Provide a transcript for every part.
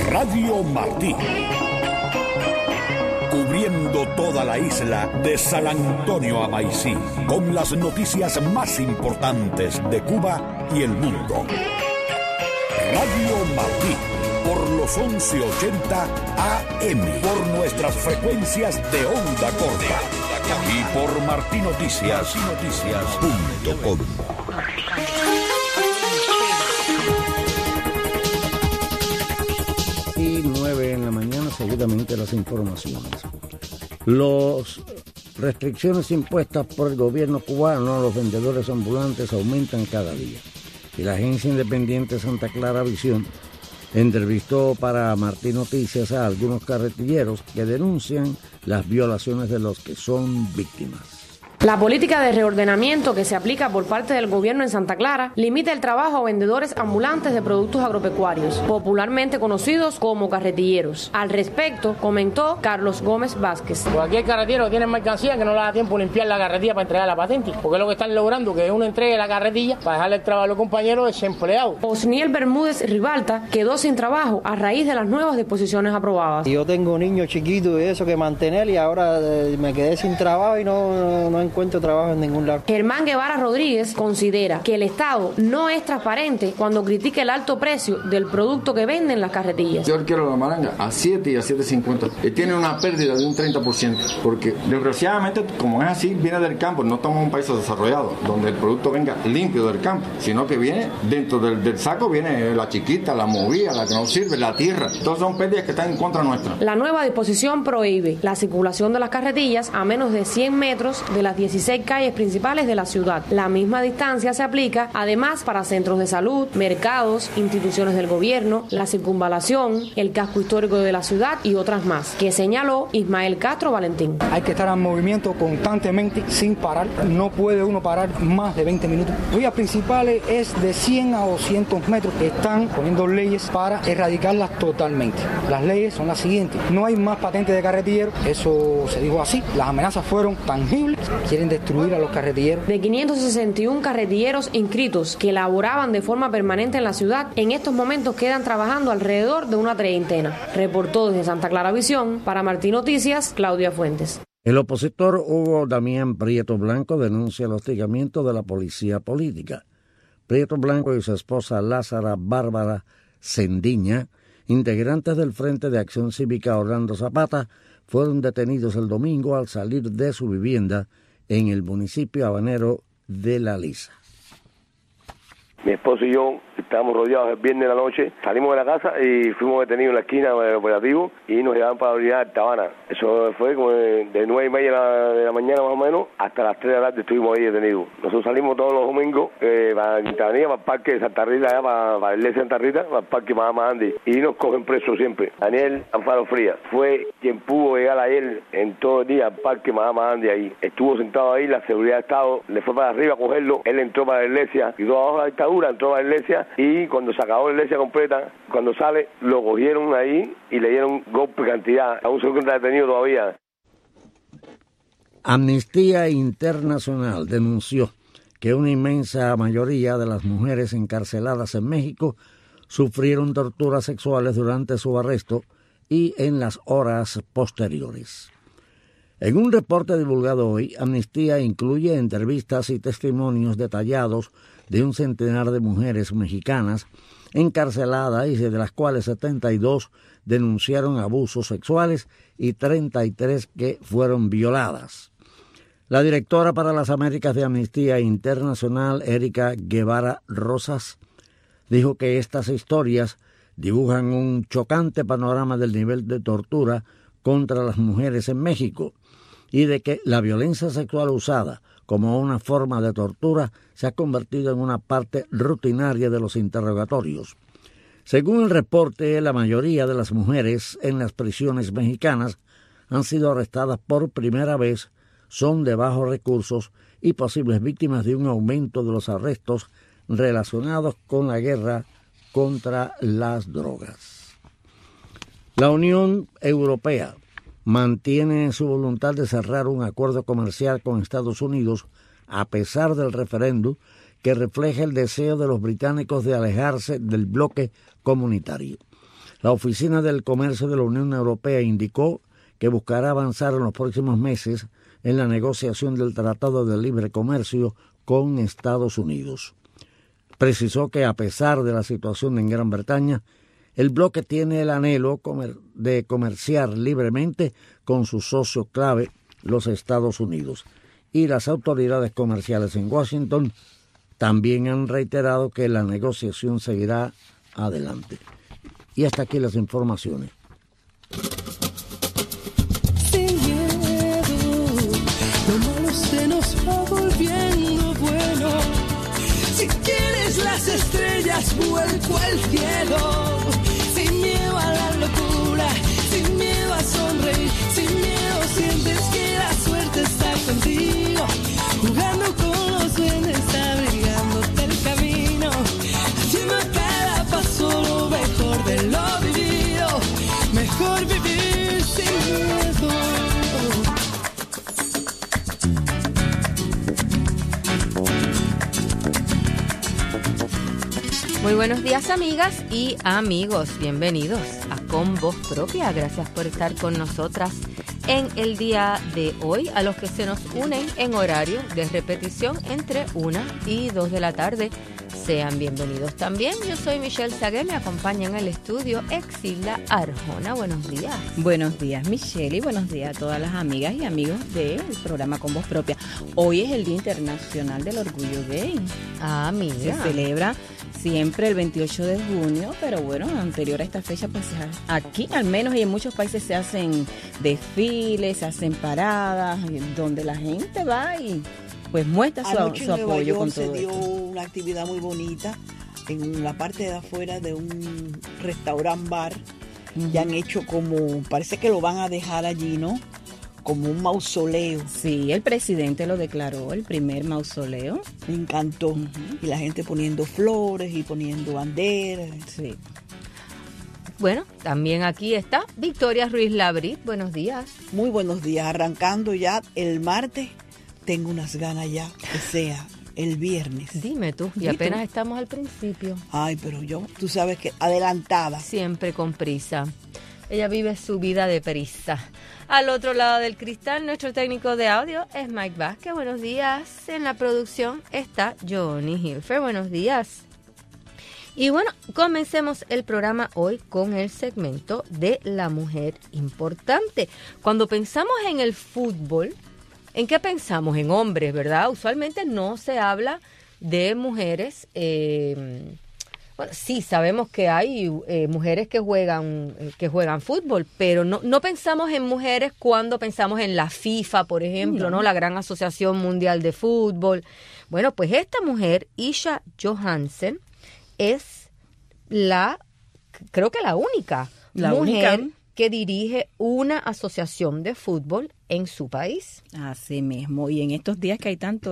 Radio Martí. Cubriendo toda la isla de San Antonio a Maicí, con las noticias más importantes de Cuba y el mundo. Radio Martí, por los 1180 AM, por nuestras frecuencias de onda corta y por martinoticias.com. Y 9 en la mañana, seguidamente las informaciones. Las restricciones impuestas por el gobierno cubano a los vendedores ambulantes aumentan cada día. Y la agencia independiente Santa Clara Visión entrevistó para Martí Noticias a algunos carretilleros que denuncian las violaciones de los que son víctimas. La política de reordenamiento que se aplica por parte del gobierno en Santa Clara limita el trabajo a vendedores ambulantes de productos agropecuarios, popularmente conocidos como carretilleros. Al respecto, comentó Carlos Gómez Vázquez. Cualquier carretillero tiene mercancía que no le da tiempo limpiar la carretilla para entregar la patente, porque es lo que están logrando, que uno entregue la carretilla para dejarle el trabajo a los compañeros desempleados. Osniel Bermúdez Ribalta quedó sin trabajo a raíz de las nuevas disposiciones aprobadas. Yo tengo niños chiquitos y eso que mantener y ahora me quedé sin trabajo y no encuentro trabajo en ningún lado. Germán Guevara Rodríguez considera que el Estado no es transparente cuando critica el alto precio del producto que venden las carretillas. Yo quiero la malanga a 7 y a 7.50 y tiene una pérdida de un 30%, porque desgraciadamente, como es así, viene del campo. No estamos en un país desarrollado donde el producto venga limpio del campo, sino que viene dentro del saco, viene la chiquita, la movida, la que no sirve, la tierra. Todas son pérdidas que están en contra nuestra. La nueva disposición prohíbe la circulación de las carretillas a menos de 100 metros de las 16 calles principales de la ciudad. La misma distancia se aplica además para centros de salud, mercados, instituciones del gobierno, la circunvalación, el casco histórico de la ciudad y otras más, que señaló Ismael Castro Valentín. Hay que estar en movimiento constantemente sin parar. No puede uno parar más de 20 minutos. Vías principales es de 100 a 200 metros. Están poniendo leyes para erradicarlas totalmente. Las leyes son las siguientes. No hay más patentes de carretillero. Eso se dijo así. Las amenazas fueron tangibles. Quieren destruir a los carretilleros. De 561 carretilleros inscritos que laboraban de forma permanente en la ciudad, en estos momentos quedan trabajando alrededor de una treintena. Reportó desde Santa Clara Visión para Martí Noticias, Claudia Fuentes. El opositor Hugo Damián Prieto Blanco denuncia el hostigamiento de la policía política. Prieto Blanco y su esposa Lázara Bárbara Sendiña, integrantes del Frente de Acción Cívica Orlando Zapata, fueron detenidos el domingo al salir de su vivienda en el municipio habanero de La Lisa. Mi esposo y yo estábamos rodeados el viernes de la noche, salimos de la casa y fuimos detenidos en la esquina del operativo y nos llevaban para la unidad de Tabana. Eso fue como de 9:30 de la mañana más o menos hasta las 3 de la tarde estuvimos ahí detenidos. Nosotros salimos todos los domingos para Quintanilla, para el parque de Santa Rita, allá para la iglesia de Santa Rita, para el parque Mahama Andy, y nos cogen presos siempre. Daniel Alfaro Frías fue quien pudo llegar ayer en todo el día al parque Mahama Andy ahí. Estuvo sentado ahí, la seguridad de Estado le fue para arriba a cogerlo, él entró para la iglesia y abajo de la dictadura entró para la iglesia y cuando se acabó la iglesia completa, cuando sale, lo cogieron ahí y le dieron golpe cantidad. Aún se encuentra detenido todavía. Amnistía Internacional denunció que una inmensa mayoría de las mujeres encarceladas en México sufrieron torturas sexuales durante su arresto y en las horas posteriores. En un reporte divulgado hoy, Amnistía incluye entrevistas y testimonios detallados de un centenar de mujeres mexicanas encarceladas y de las cuales 72 denunciaron abusos sexuales y 33 que fueron violadas. La directora para las Américas de Amnistía Internacional, Erika Guevara Rosas, dijo que estas historias dibujan un chocante panorama del nivel de tortura contra las mujeres en México y de que la violencia sexual usada como una forma de tortura se ha convertido en una parte rutinaria de los interrogatorios. Según el reporte, la mayoría de las mujeres en las prisiones mexicanas han sido arrestadas por primera vez, son de bajos recursos y posibles víctimas de un aumento de los arrestos relacionados con la guerra contra las drogas. La Unión Europea mantiene su voluntad de cerrar un acuerdo comercial con Estados Unidos a pesar del referéndum que refleja el deseo de los británicos de alejarse del bloque comunitario. La Oficina del Comercio de la Unión Europea indicó que buscará avanzar en los próximos meses en la negociación del Tratado de Libre Comercio con Estados Unidos. Precisó que a pesar de la situación en Gran Bretaña, el bloque tiene el anhelo de comerciar libremente con su socio clave, los Estados Unidos. Y las autoridades comerciales en Washington también han reiterado que la negociación seguirá adelante. Y hasta aquí las informaciones. Sin miedo, lo malo se nos va volviendo bueno. Si quieres las estrellas, vuelco al cielo. Sin miedo a la locura, sin miedo a sonreír, sin miedo sientes que la suerte está contigo. Jugando con los duendes, abrigándote el camino, haciendo a cada paso lo mejor de lo vivido. Mejor vivir sin miedo. Muy buenos días, amigas y amigos. Bienvenidos a Con Voz Propia. Gracias por estar con nosotras en el día de hoy. A los que se nos unen en horario de repetición entre 1 y 2 de la tarde, sean bienvenidos también. Yo soy Michelle Sagué, me acompaña en el estudio Exilda Arjona. Buenos días. Buenos días, Michelle, y buenos días a todas las amigas y amigos del programa Con Voz Propia. Hoy es el Día Internacional del Orgullo Gay. Ah, mira. Se celebra siempre el 28 de junio, pero bueno, anterior a esta fecha, pues aquí al menos y en muchos países se hacen desfiles, se hacen paradas, donde la gente va y pues muestra su apoyo con todo esto. Se dio una actividad muy bonita en la parte de afuera de un restaurant bar. Ya han hecho como, parece que lo van a dejar allí, ¿no? Como un mausoleo. Sí, el presidente lo declaró, el primer mausoleo. Me encantó. Y la gente poniendo flores y poniendo banderas. Sí. Bueno, también aquí está Victoria Ruiz Labrit. Buenos días. Muy buenos días. Arrancando ya el martes, tengo unas ganas ya que sea el viernes. Dime tú, y apenas estamos al principio. Ay, pero yo, tú sabes que adelantada. Siempre con prisa. Ella vive su vida de prisa. Al otro lado del cristal, nuestro técnico de audio es Mike Vázquez. Buenos días. En la producción está Johnny Hilfer. Buenos días. Y bueno, comencemos el programa hoy con el segmento de la mujer importante. Cuando pensamos en el fútbol, ¿en qué pensamos? En hombres, ¿verdad? Usualmente no se habla de mujeres. Bueno, sí, sabemos que hay mujeres que juegan fútbol, pero no pensamos en mujeres cuando pensamos en la FIFA, por ejemplo, ¿no? La Gran Asociación Mundial de Fútbol. Bueno, pues esta mujer, Isha Johansen, es creo que la única mujer que dirige una asociación de fútbol en su país. Así mismo, y en estos días que hay tanto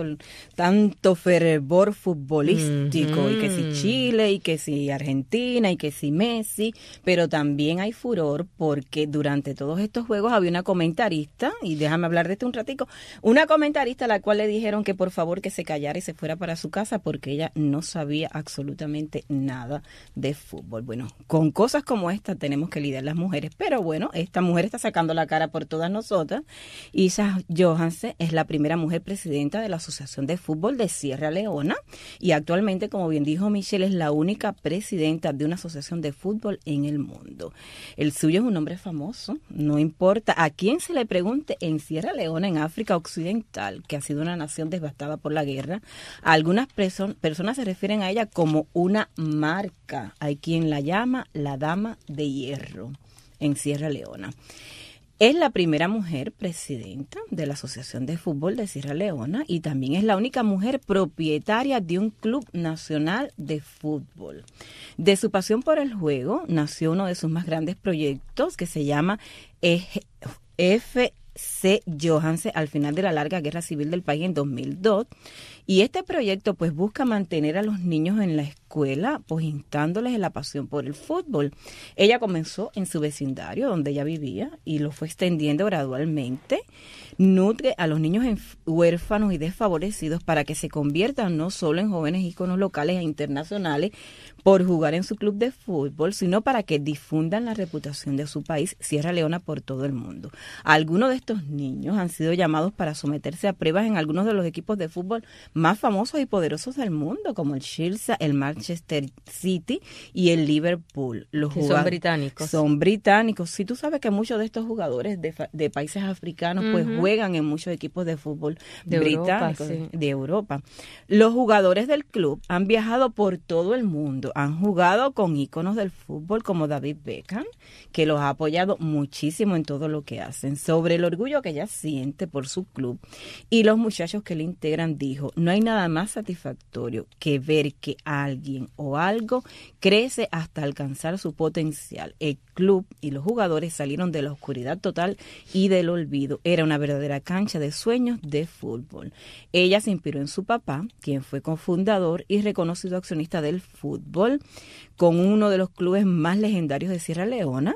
fervor futbolístico, y que si Chile, y que si Argentina, y que si Messi, pero también hay furor porque durante todos estos juegos había una comentarista, y déjame hablar de esto un ratico, una comentarista a la cual le dijeron que por favor que se callara y se fuera para su casa porque ella no sabía absolutamente nada de fútbol. Bueno, con cosas como esta tenemos que lidiar las mujeres, pero bueno, esta mujer está sacando la cara por todas nosotras. Isha Johansen es la primera mujer presidenta de la Asociación de Fútbol de Sierra Leona y actualmente, como bien dijo Michelle, es la única presidenta de una asociación de fútbol en el mundo. El suyo es un hombre famoso, no importa a quién se le pregunte en Sierra Leona, en África Occidental, que ha sido una nación devastada por la guerra. Algunas personas se refieren a ella como una marca. Hay quien la llama la Dama de Hierro en Sierra Leona. Es la primera mujer presidenta de la Asociación de Fútbol de Sierra Leona y también es la única mujer propietaria de un club nacional de fútbol. De su pasión por el juego nació uno de sus más grandes proyectos que se llama FC Johansen al final de la larga guerra civil del país en 2002. Y este proyecto pues busca mantener a los niños en la escuela, pues instándoles en la pasión por el fútbol. Ella comenzó en su vecindario donde ella vivía y lo fue extendiendo gradualmente. Nutre a los niños huérfanos y desfavorecidos para que se conviertan no solo en jóvenes íconos locales e internacionales por jugar en su club de fútbol, sino para que difundan la reputación de su país, Sierra Leona, por todo el mundo. Algunos de estos niños han sido llamados para someterse a pruebas en algunos de los equipos de fútbol más famosos y poderosos del mundo, como el Chelsea, el Manchester City y el Liverpool. Son británicos. Son británicos. Sí, tú sabes que muchos de estos jugadores de países africanos pues juegan en muchos equipos de fútbol británicos de Europa. Los jugadores del club han viajado por todo el mundo, han jugado con íconos del fútbol como David Beckham, que los ha apoyado muchísimo en todo lo que hacen. Sobre el orgullo que ella siente por su club y los muchachos que le integran, dijo: no hay nada más satisfactorio que ver que alguien o algo crece hasta alcanzar su potencial. El club y los jugadores salieron de la oscuridad total y del olvido. Era una verdadera cancha de sueños de fútbol. Ella se inspiró en su papá, quien fue cofundador y reconocido accionista del fútbol, con uno de los clubes más legendarios de Sierra Leona,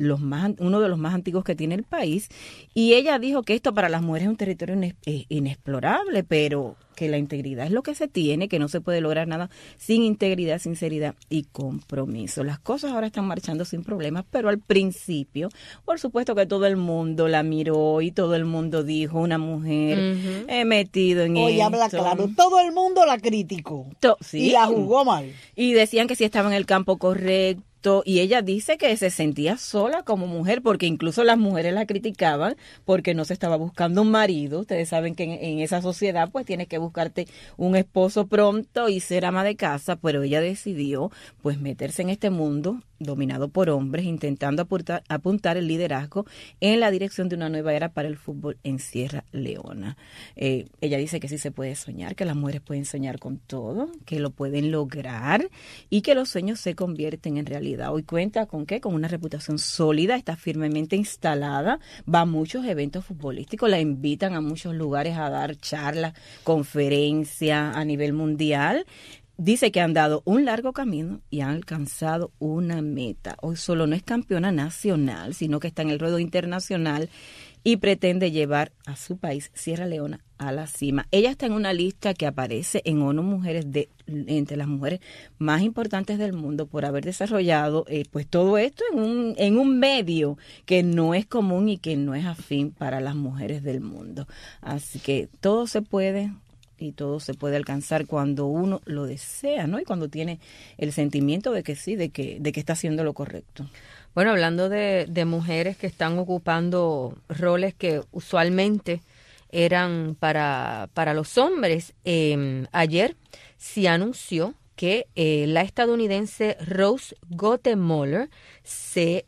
uno de los más antiguos que tiene el país, y ella dijo que esto para las mujeres es un territorio inexplorable, pero que la integridad es lo que se tiene, que no se puede lograr nada sin integridad, sinceridad y compromiso. Las cosas ahora están marchando sin problemas, pero al principio, por supuesto que todo el mundo la miró y todo el mundo dijo: una mujer he metido en esto. Oye, habla claro, todo el mundo la criticó y la jugó mal. Y decían que si estaba en el campo correcto, y ella dice que se sentía sola como mujer, porque incluso las mujeres la criticaban porque no se estaba buscando un marido. Ustedes saben que en esa sociedad pues tienes que buscarte un esposo pronto y ser ama de casa, pero ella decidió pues meterse en este mundo dominado por hombres, intentando apuntar el liderazgo en la dirección de una nueva era para el fútbol en Sierra Leona. Ella dice que sí se puede soñar, que las mujeres pueden soñar con todo, que lo pueden lograr y que los sueños se convierten en realidad. Hoy cuenta con ¿qué? Con una reputación sólida, está firmemente instalada, va a muchos eventos futbolísticos, la invitan a muchos lugares a dar charlas, conferencias a nivel mundial. Dice que han dado un largo camino y han alcanzado una meta. Hoy solo no es campeona nacional, sino que está en el ruedo internacional y pretende llevar a su país, Sierra Leona, a la cima. Ella está en una lista que aparece en ONU Mujeres entre las mujeres más importantes del mundo por haber desarrollado pues todo esto en un medio que no es común y que no es afín para las mujeres del mundo. Así que todo se puede. Y todo se puede alcanzar cuando uno lo desea, ¿no? Y cuando tiene el sentimiento de que sí, de que está haciendo lo correcto. Bueno, hablando de mujeres que están ocupando roles que usualmente eran para los hombres, ayer se anunció que la estadounidense Rose Gottemoeller se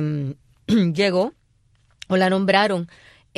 llegó o la nombraron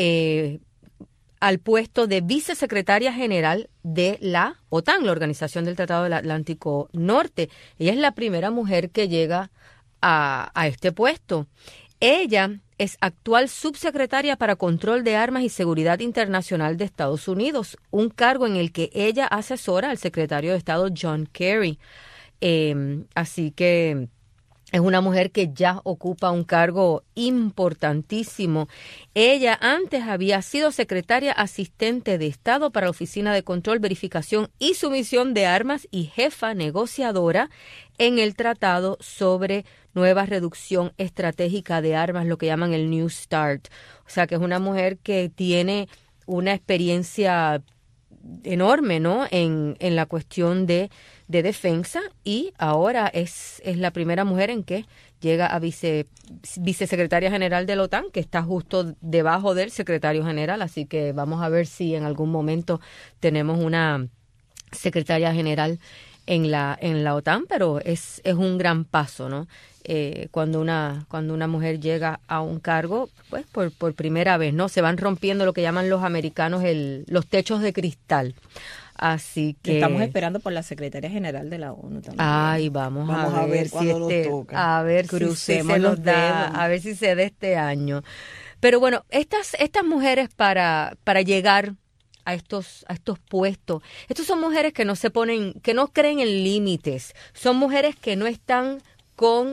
al puesto de vicesecretaria general de la OTAN, la Organización del Tratado del Atlántico Norte. Ella es la primera mujer que llega a este puesto. Ella es actual subsecretaria para Control de Armas y Seguridad Internacional de Estados Unidos, un cargo en el que ella asesora al secretario de Estado John Kerry. Así que es una mujer que ya ocupa un cargo importantísimo. Ella antes había sido secretaria asistente de Estado para la Oficina de Control, Verificación y Sumisión de Armas y jefa negociadora en el Tratado sobre Nueva Reducción Estratégica de Armas, lo que llaman el New START. O sea que es una mujer que tiene una experiencia enorme, ¿no? En la cuestión de defensa, y ahora es la primera mujer en que llega a vicesecretaria general de la OTAN, que está justo debajo del secretario general, así que vamos a ver si en algún momento tenemos una secretaria general en la OTAN, pero es un gran paso, ¿no? Cuando una mujer llega a un cargo, pues por primera vez, ¿no? Se van rompiendo lo que llaman los americanos los techos de cristal. Así que estamos esperando por la secretaria general de la ONU también. Ay, vamos a ver si nos toca. A ver si se nos da, a ver si se da este año. Pero bueno, estas mujeres para llegar a estos puestos. Estas son mujeres que no se ponen, que no creen en límites. Son mujeres que no están con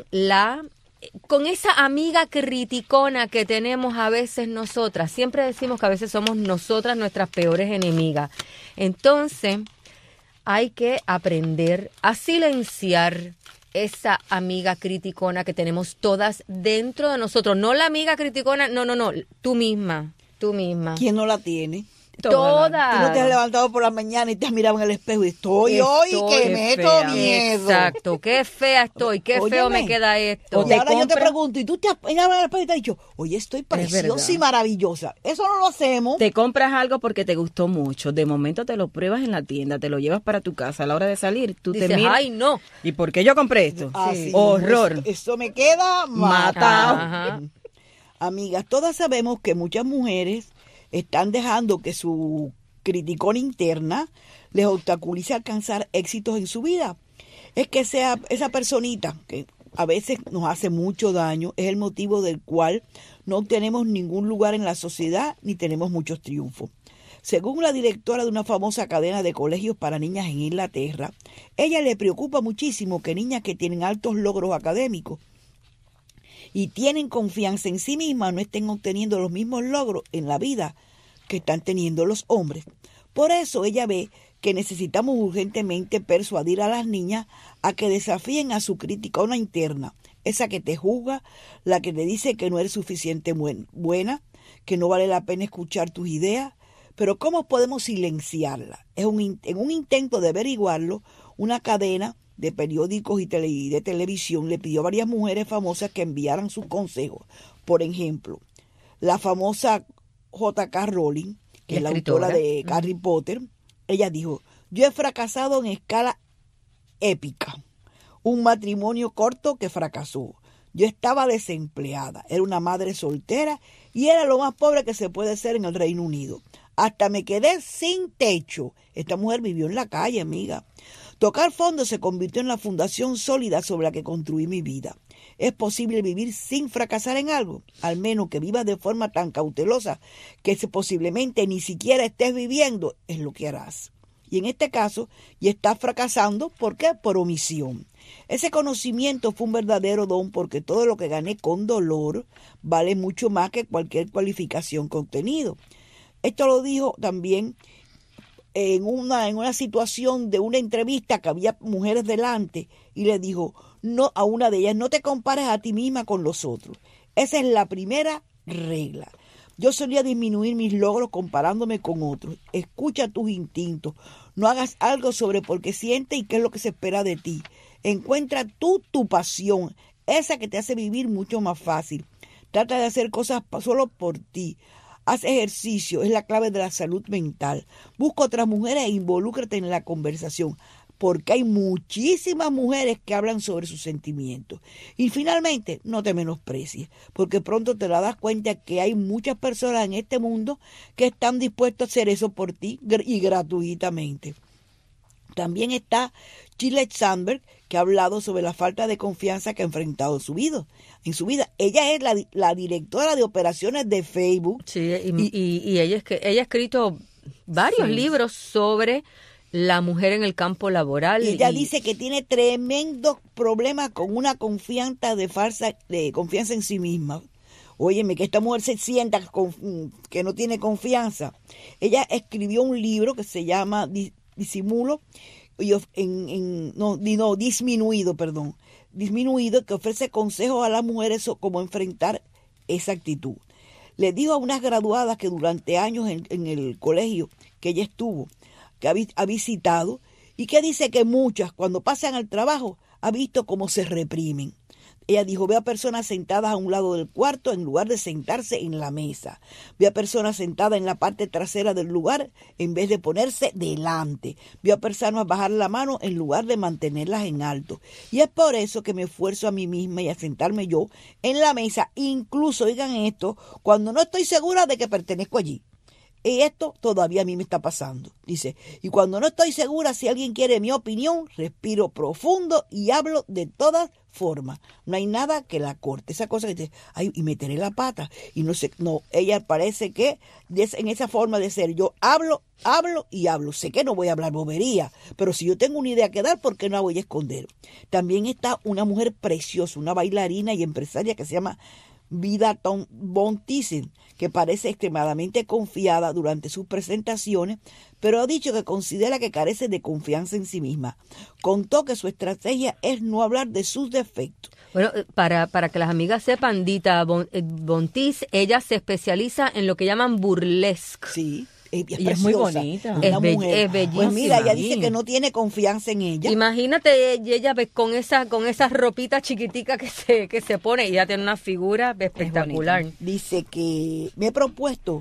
esa amiga criticona que tenemos a veces nosotras. Siempre decimos que a veces somos nosotras nuestras peores enemigas. Entonces, hay que aprender a silenciar esa amiga criticona que tenemos todas dentro de nosotros. No la amiga criticona, no, tú misma. ¿Quién no la tiene? Todas. Tú no te has levantado por la mañana y te has mirado en el espejo y estoy hoy que meto miedo. Exacto, qué fea estoy, qué feo me queda esto. Y ahora yo te pregunto, y tú te has mirado en el espejo y te has dicho, oye, estoy preciosa y maravillosa. Eso no lo hacemos. Te compras algo porque te gustó mucho, de momento te lo pruebas en la tienda, te lo llevas para tu casa, a la hora de salir, tú dices, te miras. ¡ay, no! ¿Y por qué yo compré esto? Sí. Horror. Eso me queda matado. Ajá. Amigas, todas sabemos que muchas mujeres están dejando que su criticón interna les obstaculice alcanzar éxitos en su vida. Es que sea esa personita que a veces nos hace mucho daño, es el motivo del cual no tenemos ningún lugar en la sociedad ni tenemos muchos triunfos. Según la directora de una famosa cadena de colegios para niñas en Inglaterra, ella le preocupa muchísimo que niñas que tienen altos logros académicos y tienen confianza en sí mismas no estén obteniendo los mismos logros en la vida que están teniendo los hombres. Por eso ella ve que necesitamos urgentemente persuadir a las niñas a que desafíen a su criticona interna, esa que te juzga, la que te dice que no eres suficiente buena, que no vale la pena escuchar tus ideas. Pero ¿cómo podemos silenciarla? En un intento de averiguarlo, una cadena de periódicos y de televisión le pidió a varias mujeres famosas que enviaran sus consejos. Por ejemplo, la famosa J.K. Rowling, que es la autora de Harry Potter, ella dijo, yo he fracasado en escala épica. Un matrimonio corto que fracasó. Yo estaba desempleada, era una madre soltera y era lo más pobre que se puede ser en el Reino Unido. Hasta me quedé sin techo. Esta mujer vivió en la calle, amiga. Tocar fondo se convirtió en la fundación sólida sobre la que construí mi vida. ¿Es posible vivir sin fracasar en algo? Al menos que vivas de forma tan cautelosa que posiblemente ni siquiera estés viviendo, es lo que harás. Y en este caso, ya estás fracasando, ¿por qué? Por omisión. Ese conocimiento fue un verdadero don porque todo lo que gané con dolor vale mucho más que cualquier cualificación que he obtenido. Esto lo dijo también en una situación de una entrevista que había mujeres delante y le dijo a una de ellas, no te compares a ti misma con los otros. Esa es la primera regla. Yo solía disminuir mis logros comparándome con otros. Escucha tus instintos. No hagas algo sobre por qué sientes y qué es lo que se espera de ti. Encuentra tu pasión, esa que te hace vivir mucho más fácil. Trata de hacer cosas solo por ti. Haz ejercicio, es la clave de la salud mental. Busca otras mujeres e involúcrate en la conversación, porque hay muchísimas mujeres que hablan sobre sus sentimientos. Y finalmente, no te menosprecies, porque pronto te das cuenta que hay muchas personas en este mundo que están dispuestas a hacer eso por ti y gratuitamente. También está Sheryl Sandberg, que ha hablado sobre la falta de confianza que ha enfrentado en su vida. Ella es la directora de operaciones de Facebook. Sí, y ella ha escrito varios libros sobre la mujer en el campo laboral. Y ella dice que tiene tremendos problemas con una confianza de confianza en sí misma. Óyeme, que esta mujer se sienta que no tiene confianza. Ella escribió un libro que se llama Disminuido, que ofrece consejos a las mujeres cómo enfrentar esa actitud. Le dijo a unas graduadas que durante años en el colegio que ella estuvo, que ha visitado, y que dice que muchas, cuando pasan al trabajo, ha visto cómo se reprimen. Ella dijo, ve a personas sentadas a un lado del cuarto en lugar de sentarse en la mesa. Ve a personas sentadas en la parte trasera del lugar en vez de ponerse delante. Ve a personas bajar la mano en lugar de mantenerlas en alto. Y es por eso que me esfuerzo a mí misma y a sentarme yo en la mesa, incluso, oigan esto, cuando no estoy segura de que pertenezco allí. Y esto todavía a mí me está pasando. Dice, y cuando no estoy segura si alguien quiere mi opinión, respiro profundo y hablo de todas formas. No hay nada que la corte. Esa cosa que dice, ay, y meteré la pata. Y no sé, no, ella parece que en esa forma de ser, yo hablo y hablo. Sé que no voy a hablar bobería, pero si yo tengo una idea que dar, ¿por qué no la voy a esconder? También está una mujer preciosa, una bailarina y empresaria que se llama Vida Von Thyssen, que parece extremadamente confiada durante sus presentaciones, pero ha dicho que considera que carece de confianza en sí misma. Contó que su estrategia es no hablar de sus defectos. Bueno, para que las amigas sepan, Dita Von Thyssen, ella se especializa en lo que llaman burlesque. Sí. Y es muy bonita. Es bellísima. Pues mira, ella dice que no tiene confianza en ella. Imagínate ella con esas ropitas chiquiticas que se pone, y ella tiene una figura espectacular. Dice que me he propuesto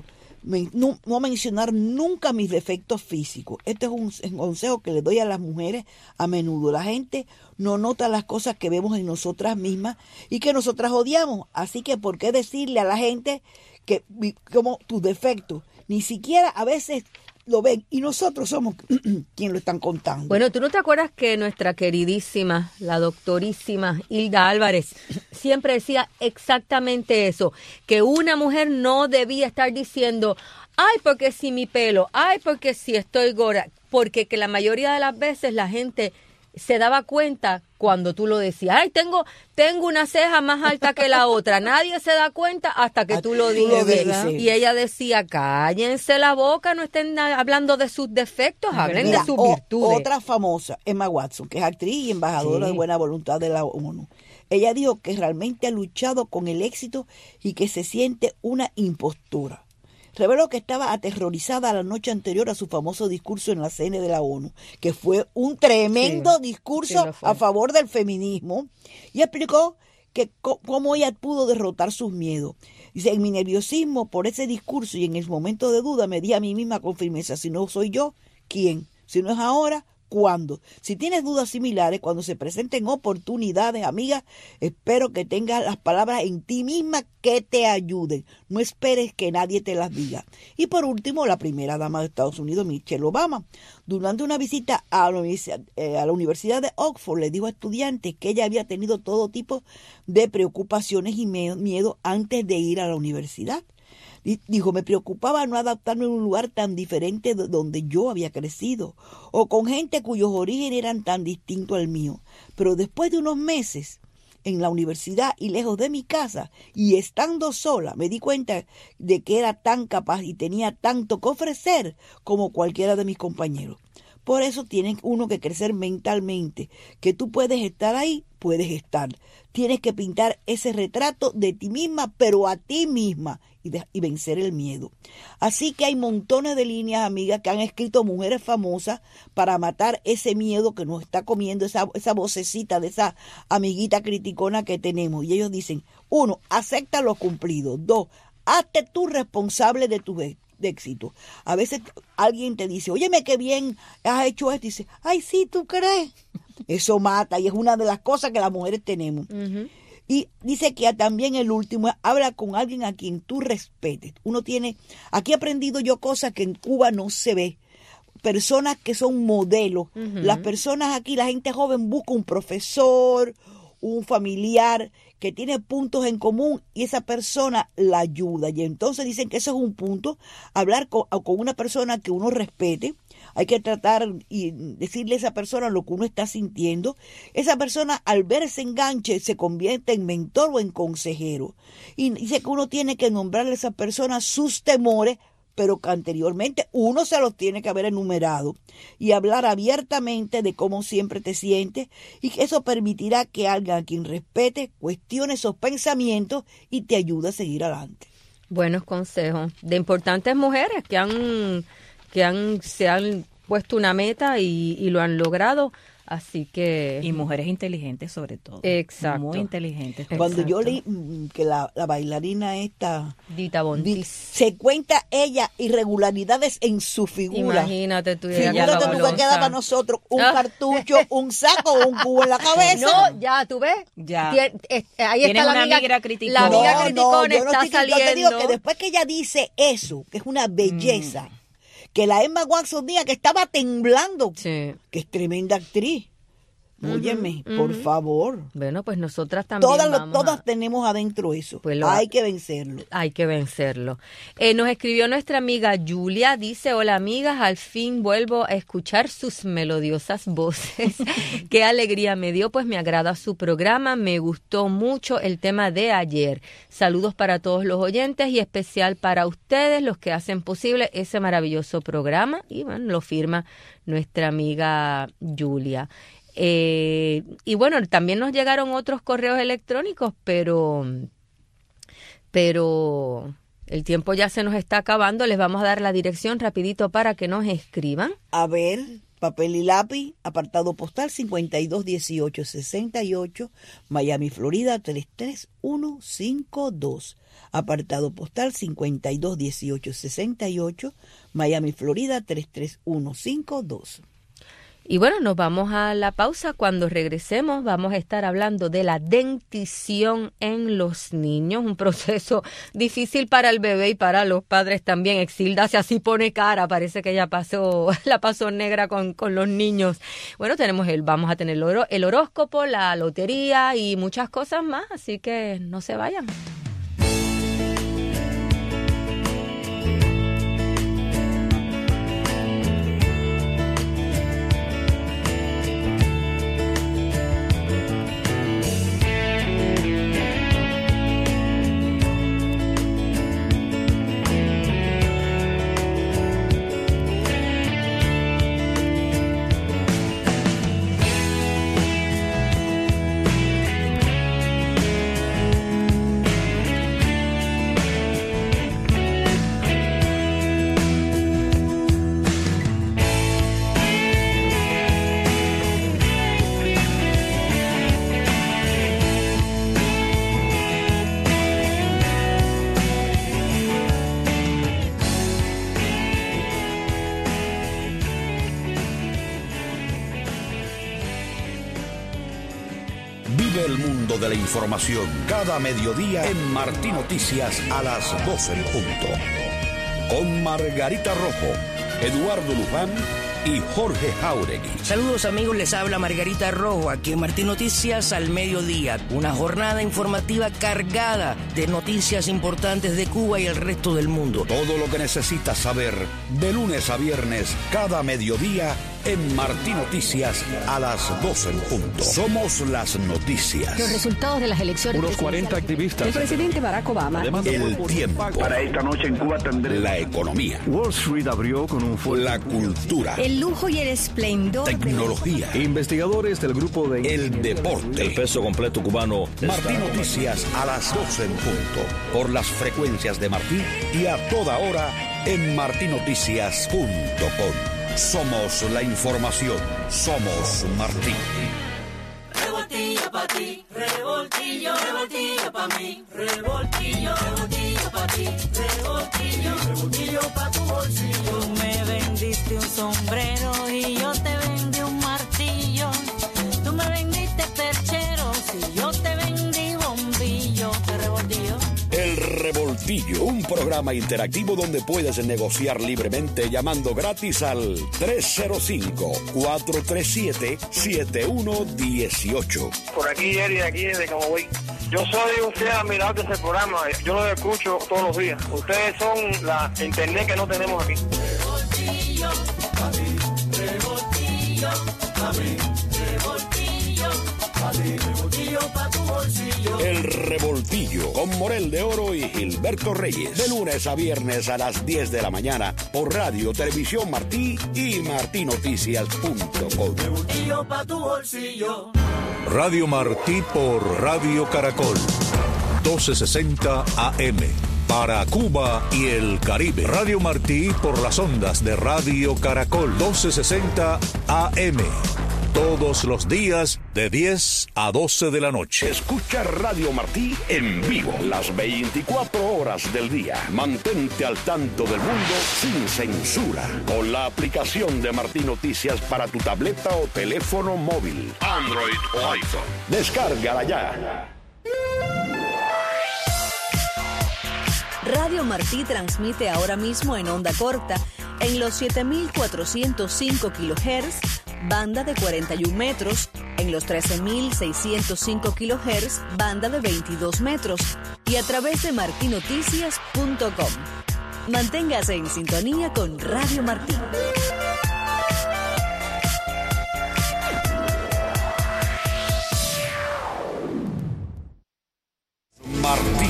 no mencionar nunca mis defectos físicos. Este es un consejo que le doy a las mujeres a menudo. La gente no nota las cosas que vemos en nosotras mismas y que nosotras odiamos. Así que, ¿por qué decirle a la gente que como tus defectos? Ni siquiera a veces lo ven y nosotros somos quien lo están contando. Bueno, ¿tú no te acuerdas que nuestra queridísima, la doctorísima Hilda Álvarez siempre decía exactamente eso? Que una mujer no debía estar diciendo, ay, porque si mi pelo, ay, porque si estoy gorda, porque que la mayoría de las veces la gente se daba cuenta cuando tú lo decías, ay, tengo una ceja más alta que la otra. Nadie se da cuenta hasta que tú lo dices. Y ella decía, cállense la boca, no estén hablando de sus defectos, hablen de sus virtudes. Otra famosa, Emma Watson, que es actriz y embajadora de buena voluntad de la ONU. Ella dijo que realmente ha luchado con el éxito y que se siente una impostora. Reveló que estaba aterrorizada la noche anterior a su famoso discurso en la cena de la ONU, que fue un tremendo discurso a favor del feminismo, y explicó que cómo ella pudo derrotar sus miedos. Dice, en mi nerviosismo por ese discurso y en el momento de duda me di a mí misma con firmeza, si no soy yo, ¿quién? Si no es ahora, ¿cuándo? Si tienes dudas similares, cuando se presenten oportunidades, amiga, espero que tengas las palabras en ti misma que te ayuden. No esperes que nadie te las diga. Y por último, la primera dama de Estados Unidos, Michelle Obama, durante una visita a la Universidad de Oxford, le dijo a estudiantes que ella había tenido todo tipo de preocupaciones y miedo antes de ir a la universidad. Dijo, me preocupaba no adaptarme a un lugar tan diferente de donde yo había crecido, o con gente cuyos orígenes eran tan distintos al mío. Pero después de unos meses en la universidad y lejos de mi casa, y estando sola, me di cuenta de que era tan capaz y tenía tanto que ofrecer como cualquiera de mis compañeros. Por eso tiene uno que crecer mentalmente, que tú puedes estar ahí, puedes estar. Tienes que pintar ese retrato de ti misma, pero a ti misma, y vencer el miedo. Así que hay montones de líneas, amigas, que han escrito mujeres famosas para matar ese miedo que nos está comiendo, esa vocecita de esa amiguita criticona que tenemos. Y ellos dicen, 1, acepta lo cumplido. 2, hazte tú responsable de tu éxito. A veces alguien te dice, óyeme, qué bien has hecho esto, y dice, ay, sí, ¿tú crees? Eso mata, y es una de las cosas que las mujeres tenemos. Uh-huh. Y dice que también el último es, habla con alguien a quien tú respetes. Aquí he aprendido yo cosas que en Cuba no se ve. Personas que son modelos. Uh-huh. Las personas aquí, la gente joven busca un profesor, un familiar que tiene puntos en común y esa persona la ayuda. Y entonces dicen que eso es un punto, hablar con una persona que uno respete. Hay que tratar y decirle a esa persona lo que uno está sintiendo. Esa persona, al ver ese enganche, se convierte en mentor o en consejero. Y dice que uno tiene que nombrarle a esa persona sus temores, pero que anteriormente uno se los tiene que haber enumerado. Y hablar abiertamente de cómo siempre te sientes. Y que eso permitirá que alguien a quien respete cuestione esos pensamientos y te ayude a seguir adelante. Buenos consejos de importantes mujeres que se han puesto una meta y lo han logrado. Así que... Y mujeres inteligentes sobre todo. Exacto. Muy inteligentes. Cuando yo leí que la bailarina esta... Dita Bontis. Se cuenta ella irregularidades en su figura. Imagínate tú. Figúrate tú que queda para nosotros un cartucho, un saco o un cubo en la cabeza. No, ya, tú ves. Ya. Ahí está la amiga criticona. La amiga criticona está saliendo. Yo te digo que después que ella dice eso, que es una belleza, que la Emma Watson diga que estaba temblando, que es tremenda actriz. Óyeme, por favor. Bueno, pues nosotras también todas tenemos adentro eso. Pues hay que vencerlo. Hay que vencerlo. Nos escribió nuestra amiga Julia, dice, hola amigas, al fin vuelvo a escuchar sus melodiosas voces. Qué alegría me dio, pues me agrada su programa, me gustó mucho el tema de ayer. Saludos para todos los oyentes y especial para ustedes, los que hacen posible ese maravilloso programa. Y bueno, lo firma nuestra amiga Julia. Y bueno, también nos llegaron otros correos electrónicos, pero el tiempo ya se nos está acabando. Les vamos a dar la dirección rapidito para que nos escriban. A ver, papel y lápiz, apartado postal 521868, Miami, Florida 33152. Apartado postal 521868, Miami, Florida 33152. Y bueno, nos vamos a la pausa. Cuando regresemos vamos a estar hablando de la dentición en los niños, un proceso difícil para el bebé y para los padres también. Exilda se así pone cara, parece que ella la pasó negra con los niños. Bueno, vamos a tener el horóscopo, la lotería y muchas cosas más, así que no se vayan. El mundo de la información cada mediodía en Martí Noticias a las 12 en punto. Con Margarita Rojo, Eduardo Luján y Jorge Jauregui. Saludos amigos, les habla Margarita Rojo aquí en Martí Noticias al mediodía. Una jornada informativa cargada de noticias importantes de Cuba y el resto del mundo. Todo lo que necesitas saber de lunes a viernes cada mediodía en Martí Noticias a las 12 en punto. Somos las noticias. Los resultados de las elecciones. Unos 40 activistas. El presidente Barack Obama. Además, el tiempo. Para esta noche en Cuba tendré la economía. Wall Street abrió con un fuerte. La cultura. El lujo y el esplendor. Tecnología. Investigadores del grupo de. El deporte. El peso completo cubano. Martí Noticias a las 12 en punto. Por las frecuencias de Martí y a toda hora en martinoticias.com. Somos la información. Somos Martí. Revoltillo pa' ti, revoltillo, revoltillo pa' mí, revoltillo, revoltillo pa' ti, revoltillo, revoltillo pa' tu bolsillo. Tú me vendiste un sombrero y yo te vendí un martillo. Tú me vendiste percheros y yo te vendí bombillo. ¿Te revoltillo? El Revoltillo, un programa interactivo donde puedes negociar libremente llamando gratis al 305-437-7118. Por aquí, Eri, de aquí desde Camagüey. Yo soy un fiel admirador de ese programa, yo lo escucho todos los días. Ustedes son la internet que no tenemos aquí. Revoltillo, pa' mí, revoltillo, pa' mí, revoltillo, pa' ti, revoltillo pa' tu bolsillo. El Revoltillo con Morel de Oro y Gilberto Reyes. De lunes a viernes a las 10 de la mañana por Radio Televisión Martí y martinoticias.com. Revoltillo pa' tu bolsillo. Radio Martí por Radio Caracol, 1260 AM. Para Cuba y el Caribe. Radio Martí por las ondas de Radio Caracol, 1260 AM. Todos los días de 10 a 12 de la noche. Escucha Radio Martí en vivo las 24 horas del día. Mantente al tanto del mundo sin censura con la aplicación de Martí Noticias para tu tableta o teléfono móvil, Android o iPhone. Descárgala ya. Radio Martí transmite ahora mismo en onda corta en los 7.405 kHz, banda de 41 metros, en los 13.605 kHz, banda de 22 metros, y a través de martinoticias.com. Manténgase en sintonía con Radio Martí. Martí.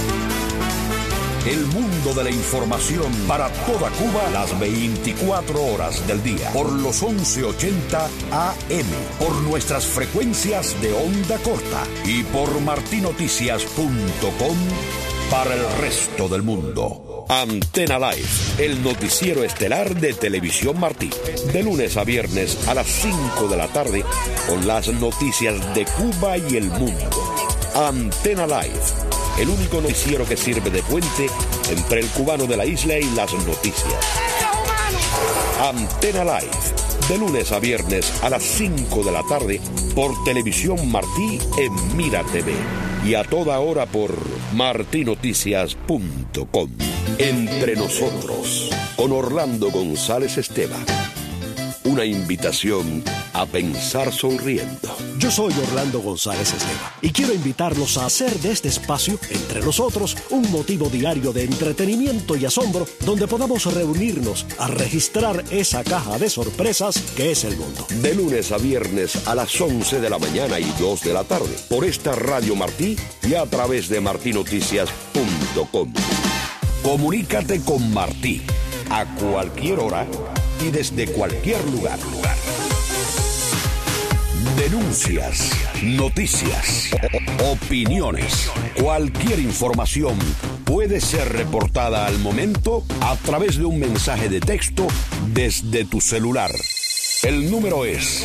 El mundo de la información para toda Cuba las 24 horas del día. Por los 1180 AM. Por nuestras frecuencias de onda corta. Y por martinoticias.com para el resto del mundo. Antena Live, el noticiero estelar de Televisión Martí. De lunes a viernes a las 5 de la tarde con las noticias de Cuba y el mundo. Antena Live, el único noticiero que sirve de puente entre el cubano de la isla y las noticias. Antena Live, de lunes a viernes a las 5 de la tarde por Televisión Martí en Mira TV y a toda hora por martinoticias.com. Entre nosotros, con Orlando González Esteban. Una invitación a pensar sonriendo. Yo soy Orlando González Esteban y quiero invitarlos a hacer de este espacio, Entre Nosotros, un motivo diario de entretenimiento y asombro donde podamos reunirnos a registrar esa caja de sorpresas que es el mundo. De lunes a viernes a las 11 de la mañana y 2 de la tarde por esta Radio Martí y a través de martinoticias.com. Comunícate con Martí a cualquier hora y desde cualquier lugar. Denuncias, noticias, opiniones, cualquier información puede ser reportada al momento a través de un mensaje de texto desde tu celular. El número es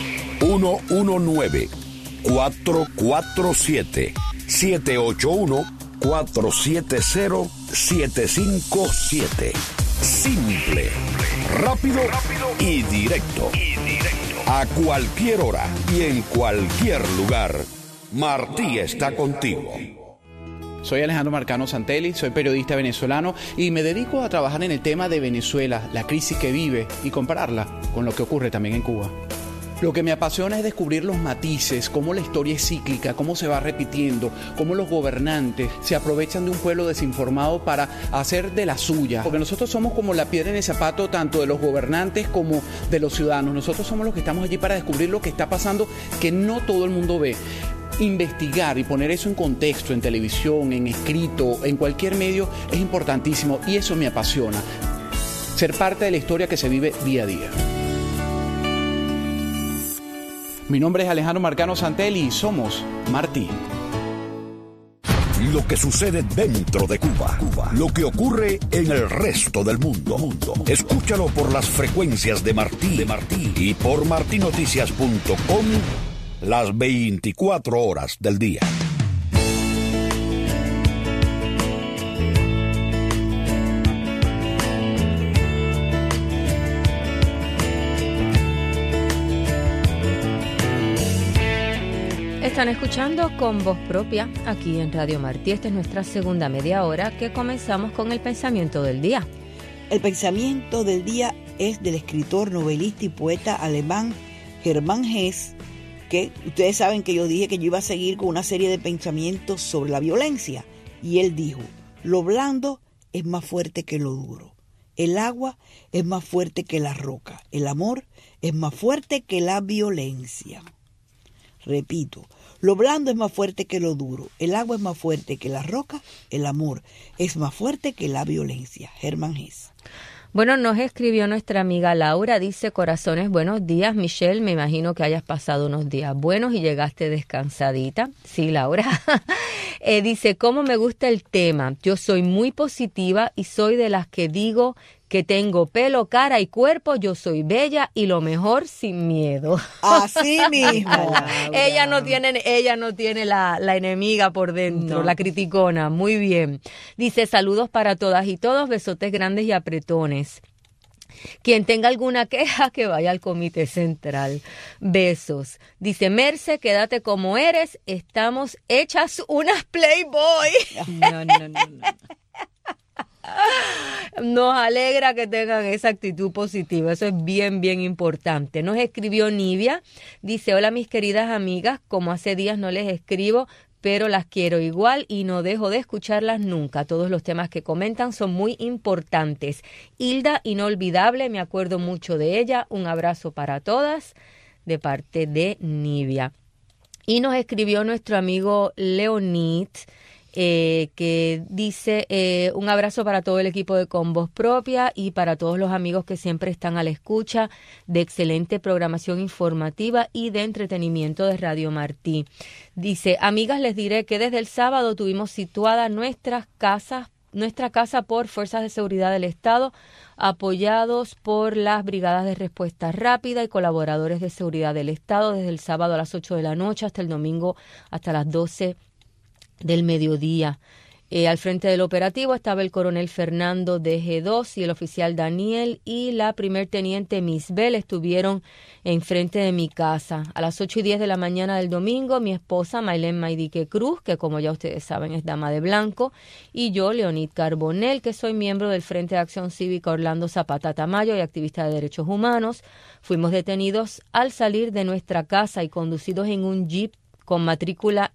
119-447-781-470-757. Simple, rápido y directo. A cualquier hora y en cualquier lugar, Martí está contigo. Soy Alejandro Marcano Santelli, soy periodista venezolano y me dedico a trabajar en el tema de Venezuela, la crisis que vive y compararla con lo que ocurre también en Cuba. Lo que me apasiona es descubrir los matices, cómo la historia es cíclica, cómo se va repitiendo, cómo los gobernantes se aprovechan de un pueblo desinformado para hacer de la suya. Porque nosotros somos como la piedra en el zapato tanto de los gobernantes como de los ciudadanos. Nosotros somos los que estamos allí para descubrir lo que está pasando que no todo el mundo ve. Investigar y poner eso en contexto, en televisión, en escrito, en cualquier medio, es importantísimo y eso me apasiona. Ser parte de la historia que se vive día a día. Mi nombre es Alejandro Marcano Santelli y somos Martí. Lo que sucede dentro de Cuba, lo que ocurre en el resto del mundo. Escúchalo por las frecuencias de Martí y por martinoticias.com las 24 horas del día. Están escuchando Con Voz Propia aquí en Radio Martí. Esta es nuestra segunda media hora que comenzamos con el pensamiento del día. El pensamiento del día es del escritor, novelista y poeta alemán Hermann Hesse, que ustedes saben que yo dije que yo iba a seguir con una serie de pensamientos sobre la violencia. Y él dijo, lo blando es más fuerte que lo duro. El agua es más fuerte que la roca. El amor es más fuerte que la violencia. Repito, lo blando es más fuerte que lo duro, el agua es más fuerte que la roca, el amor es más fuerte que la violencia. Hermann Hesse. Bueno, nos escribió nuestra amiga Laura, dice, corazones, buenos días, Michelle, me imagino que hayas pasado unos días buenos y llegaste descansadita. Sí, Laura. Dice, ¿cómo me gusta el tema? Yo soy muy positiva y soy de las que digo que tengo pelo, cara y cuerpo, yo soy bella y lo mejor sin miedo. Así mismo. Ella no tiene la enemiga por dentro, la criticona. Muy bien. Dice, saludos para todas y todos, besotes grandes y apretones. Quien tenga alguna queja, que vaya al comité central. Besos. Dice, Merce, quédate como eres. Estamos hechas unas Playboy. No. Nos alegra que tengan esa actitud positiva. Eso es bien, bien importante. Nos escribió Nivia. Dice, hola mis queridas amigas. Como hace días no les escribo, pero las quiero igual y no dejo de escucharlas nunca. Todos los temas que comentan son muy importantes. Hilda, inolvidable, me acuerdo mucho de ella. Un abrazo para todas de parte de Nivia. Y nos escribió nuestro amigo Leonid, que dice, un abrazo para todo el equipo de Con Voz Propia y para todos los amigos que siempre están a la escucha de excelente programación informativa y de entretenimiento de Radio Martí. Dice, amigas, les diré que desde el sábado tuvimos situada nuestra casa por Fuerzas de Seguridad del Estado, apoyados por las Brigadas de Respuesta Rápida y colaboradores de Seguridad del Estado, desde el sábado a las 8 de la noche hasta el domingo hasta las 12 del mediodía. Al frente del operativo estaba el coronel Fernando de G2 y el oficial Daniel y la primer teniente Misbel estuvieron enfrente de mi casa. A las 8:10 de la mañana del domingo, mi esposa Maylén Maidique Cruz, que como ya ustedes saben es dama de blanco, y yo, Leonid Carbonell, que soy miembro del Frente de Acción Cívica Orlando Zapata Tamayo y activista de derechos humanos, fuimos detenidos al salir de nuestra casa y conducidos en un jeep con matrícula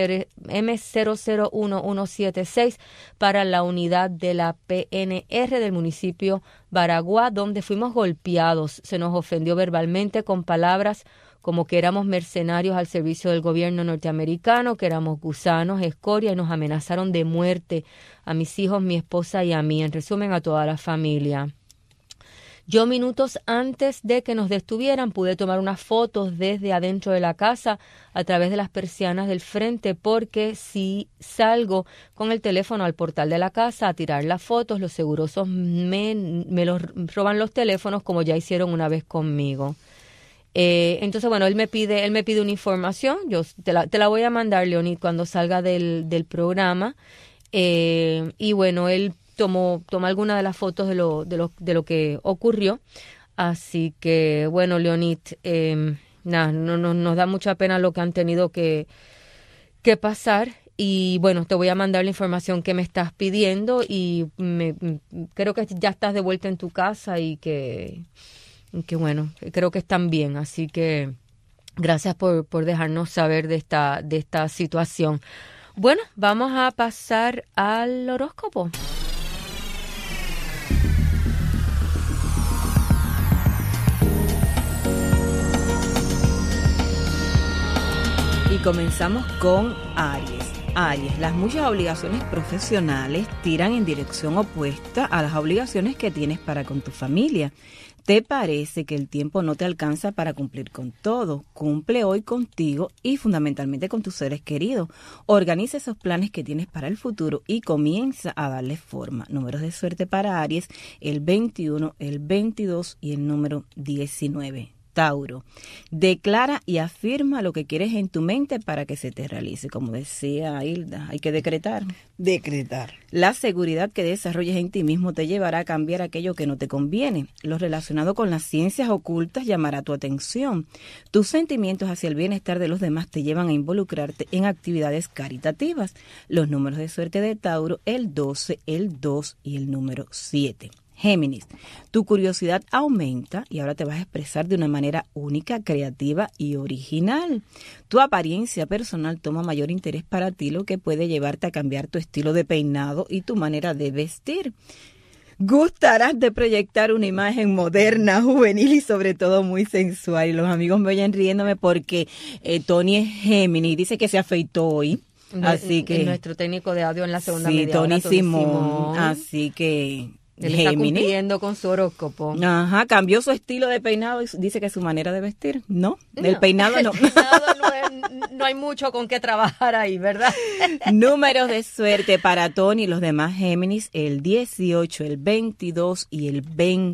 M001176 para la unidad de la PNR del municipio Baraguá, donde fuimos golpeados. Se nos ofendió verbalmente con palabras como que éramos mercenarios al servicio del gobierno norteamericano, que éramos gusanos, escoria, y nos amenazaron de muerte a mis hijos, mi esposa y a mí, en resumen a toda la familia. Yo minutos antes de que nos detuvieran pude tomar unas fotos desde adentro de la casa a través de las persianas del frente, porque si salgo con el teléfono al portal de la casa a tirar las fotos, los segurosos me los roban los teléfonos, como ya hicieron una vez conmigo. Entonces, bueno, él me pide una información. Yo te la voy a mandar, Leonid, cuando salga del programa. Y bueno, él tomó alguna de las fotos de lo que ocurrió. Así que, bueno, Leonid, nos da mucha pena lo que han tenido que pasar. Y bueno, te voy a mandar la información que me estás pidiendo y creo que ya estás de vuelta en tu casa y que bueno, creo que están bien. Así que gracias por dejarnos saber de esta situación. Bueno, vamos a pasar al horóscopo. Y comenzamos con Aries. Aries, las muchas obligaciones profesionales tiran en dirección opuesta a las obligaciones que tienes para con tu familia. ¿Te parece que el tiempo no te alcanza para cumplir con todo? Cumple hoy contigo y fundamentalmente con tus seres queridos. Organiza esos planes que tienes para el futuro y comienza a darle forma. Números de suerte para Aries, el 21, el 22 y el número 19. Tauro, declara y afirma lo que quieres en tu mente para que se te realice. Como decía Hilda, hay que decretar. Decretar. La seguridad que desarrolles en ti mismo te llevará a cambiar aquello que no te conviene. Lo relacionado con las ciencias ocultas llamará tu atención. Tus sentimientos hacia el bienestar de los demás te llevan a involucrarte en actividades caritativas. Los números de suerte de Tauro, el 12, el 2 y el número 7. Géminis, tu curiosidad aumenta y ahora te vas a expresar de una manera única, creativa y original. Tu apariencia personal toma mayor interés para ti, lo que puede llevarte a cambiar tu estilo de peinado y tu manera de vestir. Gustarás de proyectar una imagen moderna, juvenil y sobre todo muy sensual. Y los amigos me oyen riéndome porque Tony es Géminis, dice que se afeitó hoy. Así que nuestro técnico de audio en la segunda media hora, Tony Simón. Así que Él está cumpliendo con su horóscopo. Ajá, cambió su estilo de peinado y dice que su manera de vestir. No, del peinado no. El peinado no hay mucho con qué trabajar ahí, ¿verdad? Números de suerte para Tony y los demás Géminis, el 18, el 22 y el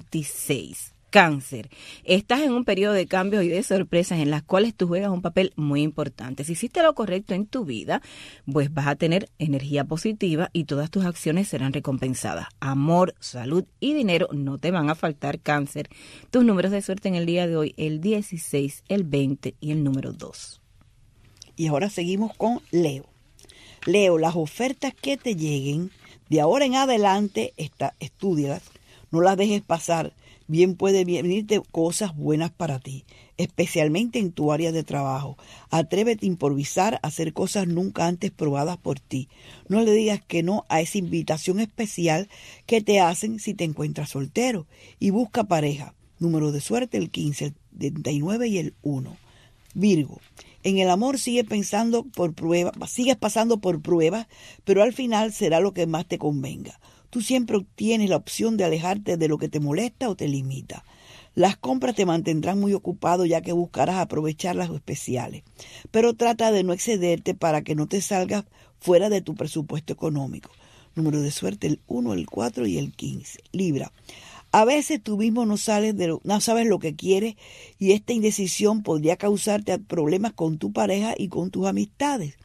26. Cáncer, estás en un periodo de cambios y de sorpresas en las cuales tú juegas un papel muy importante. Si hiciste lo correcto en tu vida, pues vas a tener energía positiva y todas tus acciones serán recompensadas. Amor, salud y dinero no te van a faltar, Cáncer. Tus números de suerte en el día de hoy, el 16, el 20 y el número 2. Y ahora seguimos con Leo. Leo, las ofertas que te lleguen, de ahora en adelante, estúdialas, no las dejes pasar. Bien puede venirte cosas buenas para ti, especialmente en tu área de trabajo. Atrévete a improvisar, a hacer cosas nunca antes probadas por ti. No le digas que no a esa invitación especial que te hacen si te encuentras soltero. Y busca pareja. Número de suerte, el 15, el 39 y el 1. Virgo. En el amor sigues pasando por pruebas, pero al final será lo que más te convenga. Tú siempre tienes la opción de alejarte de lo que te molesta o te limita. Las compras te mantendrán muy ocupado ya que buscarás aprovechar las especiales. Pero trata de no excederte para que no te salgas fuera de tu presupuesto económico. Número de suerte, el 1, el 4 y el 15. Libra. A veces tú mismo no sabes lo que quieres y esta indecisión podría causarte problemas con tu pareja y con tus amistades.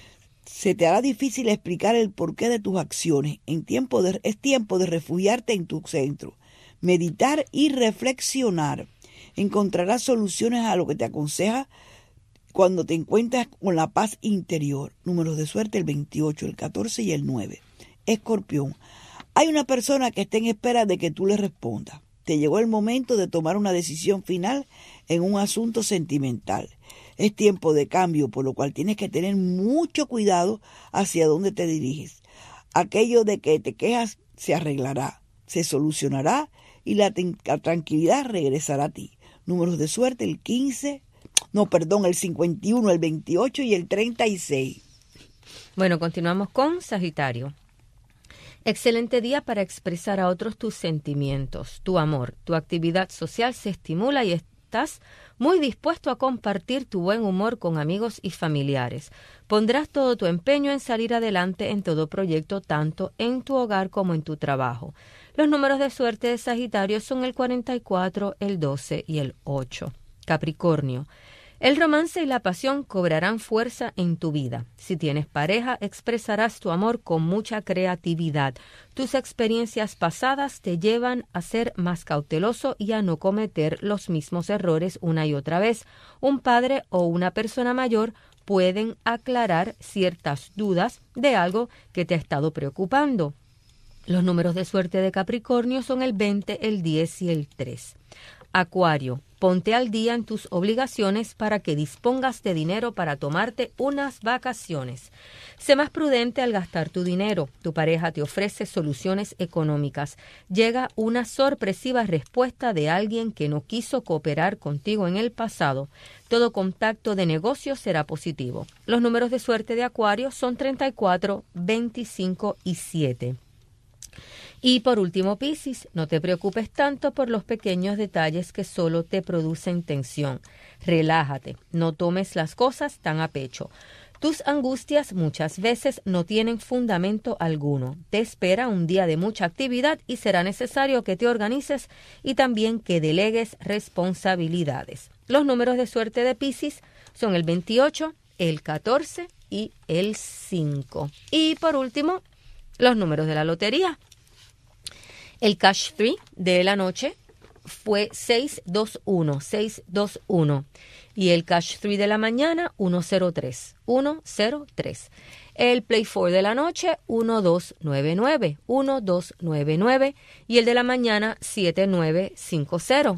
Se te hará difícil explicar el porqué de tus acciones. Es tiempo de refugiarte en tu centro, meditar y reflexionar. Encontrarás soluciones a lo que te aconseja cuando te encuentras con la paz interior. Números de suerte, el 28, el 14 y el 9. Escorpión. Hay una persona que está en espera de que tú le respondas. Te llegó el momento de tomar una decisión final en un asunto sentimental. Es tiempo de cambio, por lo cual tienes que tener mucho cuidado hacia dónde te diriges. Aquello de que te quejas se arreglará, se solucionará y la tranquilidad regresará a ti. Números de suerte, el 51, el 28 y el 36. Bueno, continuamos con Sagitario. Excelente día para expresar a otros tus sentimientos, tu amor. Tu actividad social se estimula y estás muy dispuesto a compartir tu buen humor con amigos y familiares. Pondrás todo tu empeño en salir adelante en todo proyecto, tanto en tu hogar como en tu trabajo. Los números de suerte de Sagitario son el 44, el 12 y el 8. Capricornio. El romance y la pasión cobrarán fuerza en tu vida. Si tienes pareja, expresarás tu amor con mucha creatividad. Tus experiencias pasadas te llevan a ser más cauteloso y a no cometer los mismos errores una y otra vez. Un padre o una persona mayor pueden aclarar ciertas dudas de algo que te ha estado preocupando. Los números de suerte de Capricornio son el 20, el 10 y el 3. Acuario, ponte al día en tus obligaciones para que dispongas de dinero para tomarte unas vacaciones. Sé más prudente al gastar tu dinero. Tu pareja te ofrece soluciones económicas. Llega una sorpresiva respuesta de alguien que no quiso cooperar contigo en el pasado. Todo contacto de negocio será positivo. Los números de suerte de Acuario son 34, 25 y 7. Y por último, Piscis, no te preocupes tanto por los pequeños detalles que solo te producen tensión. Relájate, no tomes las cosas tan a pecho. Tus angustias muchas veces no tienen fundamento alguno. Te espera un día de mucha actividad y será necesario que te organices y también que delegues responsabilidades. Los números de suerte de Piscis son el 28, el 14 y el 5. Y por último, los números de la lotería. El cash 3 de la noche fue 621, 621. Y el cash 3 de la mañana, 103, 103. El play 4 de la noche, 1299, 1299. Y el de la mañana, 7950,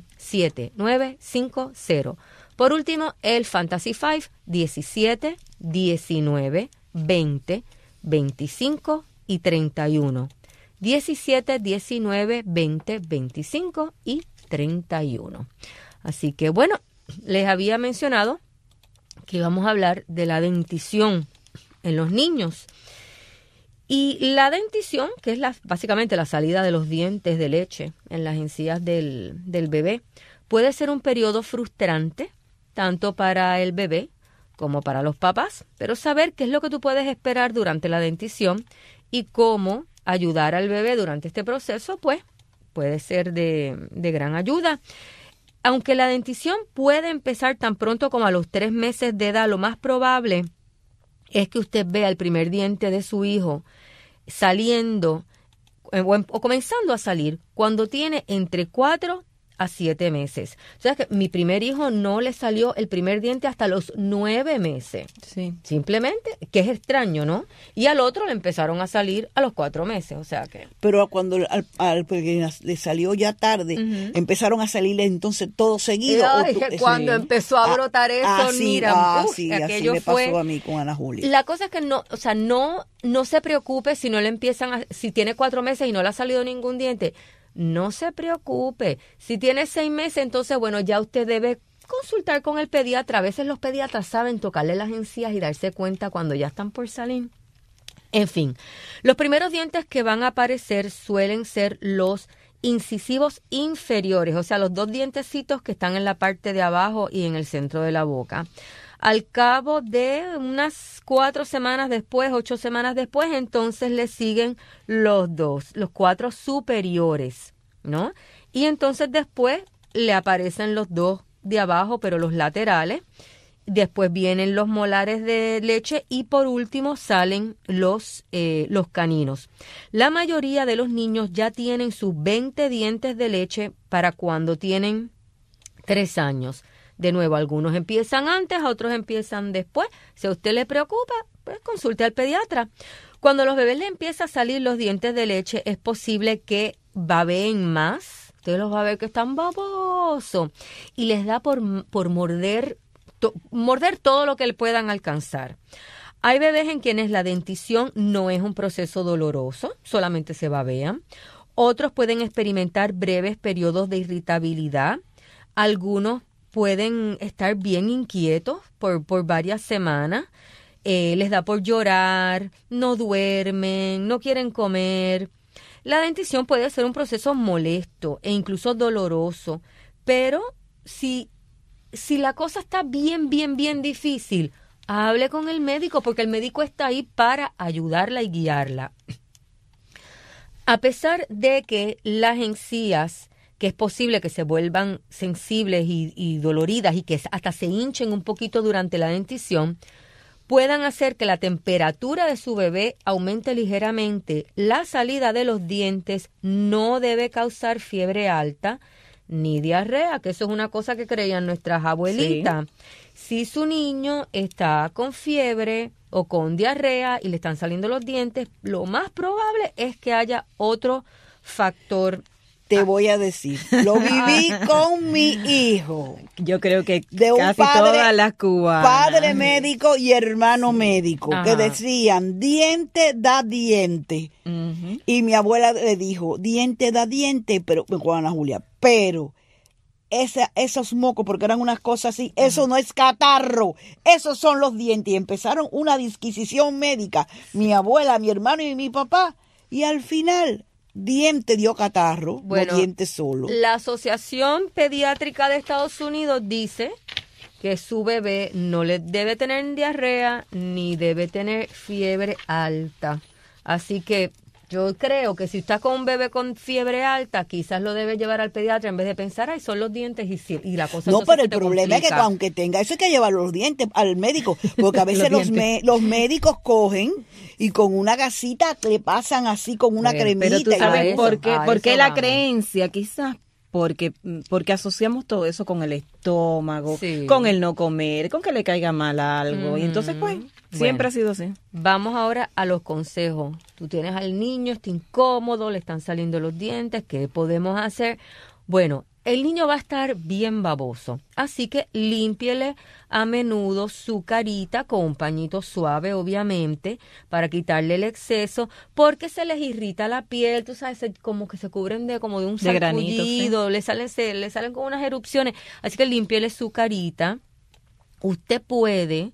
7950. Por último, el Fantasy 5, 17, 19, 20, 25 y 31. 17, 19, 20, 25 y 31. Así que bueno, les había mencionado que íbamos a hablar de la dentición en los niños. Y la dentición, que es básicamente la salida de los dientes de leche en las encías del bebé, puede ser un periodo frustrante, tanto para el bebé como para los papás, pero saber qué es lo que tú puedes esperar durante la dentición y cómo ayudar al bebé durante este proceso, pues puede ser de gran ayuda. Aunque la dentición puede empezar tan pronto como a los 3 meses de edad, lo más probable es que usted vea el primer diente de su hijo saliendo o comenzando a salir cuando tiene entre 4 a 7 meses. O sea que mi primer hijo no le salió el primer diente hasta los 9 meses. Sí. Simplemente, que es extraño, ¿no? Y al otro le empezaron a salir a los 4 meses, o sea que... Pero cuando porque le salió ya tarde, empezaron a salirle entonces todo seguido. Cuando empezó a brotar eso, mira, así me pasó a mí con Ana Julia. La cosa es que no se preocupe si no le si tiene 4 meses y no le ha salido ningún diente. No se preocupe. Si tiene 6 meses, entonces, bueno, ya usted debe consultar con el pediatra. A veces los pediatras saben tocarle las encías y darse cuenta cuando ya están por salir. En fin, los primeros dientes que van a aparecer suelen ser los incisivos inferiores, o sea, los 2 dientecitos que están en la parte de abajo y en el centro de la boca. Al cabo de unas 4 semanas después, 8 semanas después, entonces le siguen los 4 superiores, ¿no? Y entonces después le aparecen los 2 de abajo, pero los laterales. Después vienen los molares de leche y por último salen los caninos. La mayoría de los niños ya tienen sus 20 dientes de leche para cuando tienen 3 años. De nuevo, algunos empiezan antes, otros empiezan después. Si a usted le preocupa, pues consulte al pediatra. Cuando los bebés le empiezan a salir los dientes de leche, es posible que babeen más. Usted los va a ver que están babosos. Y les da por morder todo lo que le puedan alcanzar. Hay bebés en quienes la dentición no es un proceso doloroso, solamente se babean. Otros pueden experimentar breves periodos de irritabilidad. Algunos pueden estar bien inquietos por varias semanas, les da por llorar, no duermen, no quieren comer. La dentición puede ser un proceso molesto e incluso doloroso, pero si la cosa está bien difícil, hable con el médico porque el médico está ahí para ayudarla y guiarla. A pesar de que las encías, que es posible que se vuelvan sensibles y doloridas y que hasta se hinchen un poquito durante la dentición, puedan hacer que la temperatura de su bebé aumente ligeramente. La salida de los dientes no debe causar fiebre alta ni diarrea, que eso es una cosa que creían nuestras abuelitas. Sí. Si su niño está con fiebre o con diarrea y le están saliendo los dientes, lo más probable es que haya otro factor. Te voy a decir, lo viví con mi hijo. Yo creo que de un casi padre, todas las cubanas. Padre médico y hermano médico, que decían, diente da diente. Y mi abuela le dijo, diente da diente, pero con Ana Julia, pero esos mocos, porque eran unas cosas así, eso no es catarro, esos son los dientes. Y empezaron una disquisición médica, mi abuela, mi hermano y mi papá, y al final diente dio catarro, no diente solo. La Asociación Pediátrica de Estados Unidos dice que su bebé no le debe tener diarrea ni debe tener fiebre alta. Así que yo creo que si está con un bebé con fiebre alta, quizás lo debe llevar al pediatra en vez de pensar, ay, son los dientes y la cosa. No, pero el problema es que aunque tenga eso hay que llevar los dientes al médico, porque a veces los médicos cogen y con una gasita le pasan así con una cremita. Pero tú sabes por qué la vamos. creencia, quizás porque asociamos todo eso con el estómago, Sí. con el no comer, con que le caiga mal algo. Y entonces, pues, siempre ha sido así. Vamos ahora a los consejos. Tú tienes al niño, está incómodo, le están saliendo los dientes, ¿qué podemos hacer? Bueno, el niño va a estar bien baboso, así que límpiele a menudo su carita con un pañito suave, obviamente, para quitarle el exceso, porque se les irrita la piel, tú sabes, como que se cubren de un sarpullido, le salen con unas erupciones, así que límpiele su carita. Usted puede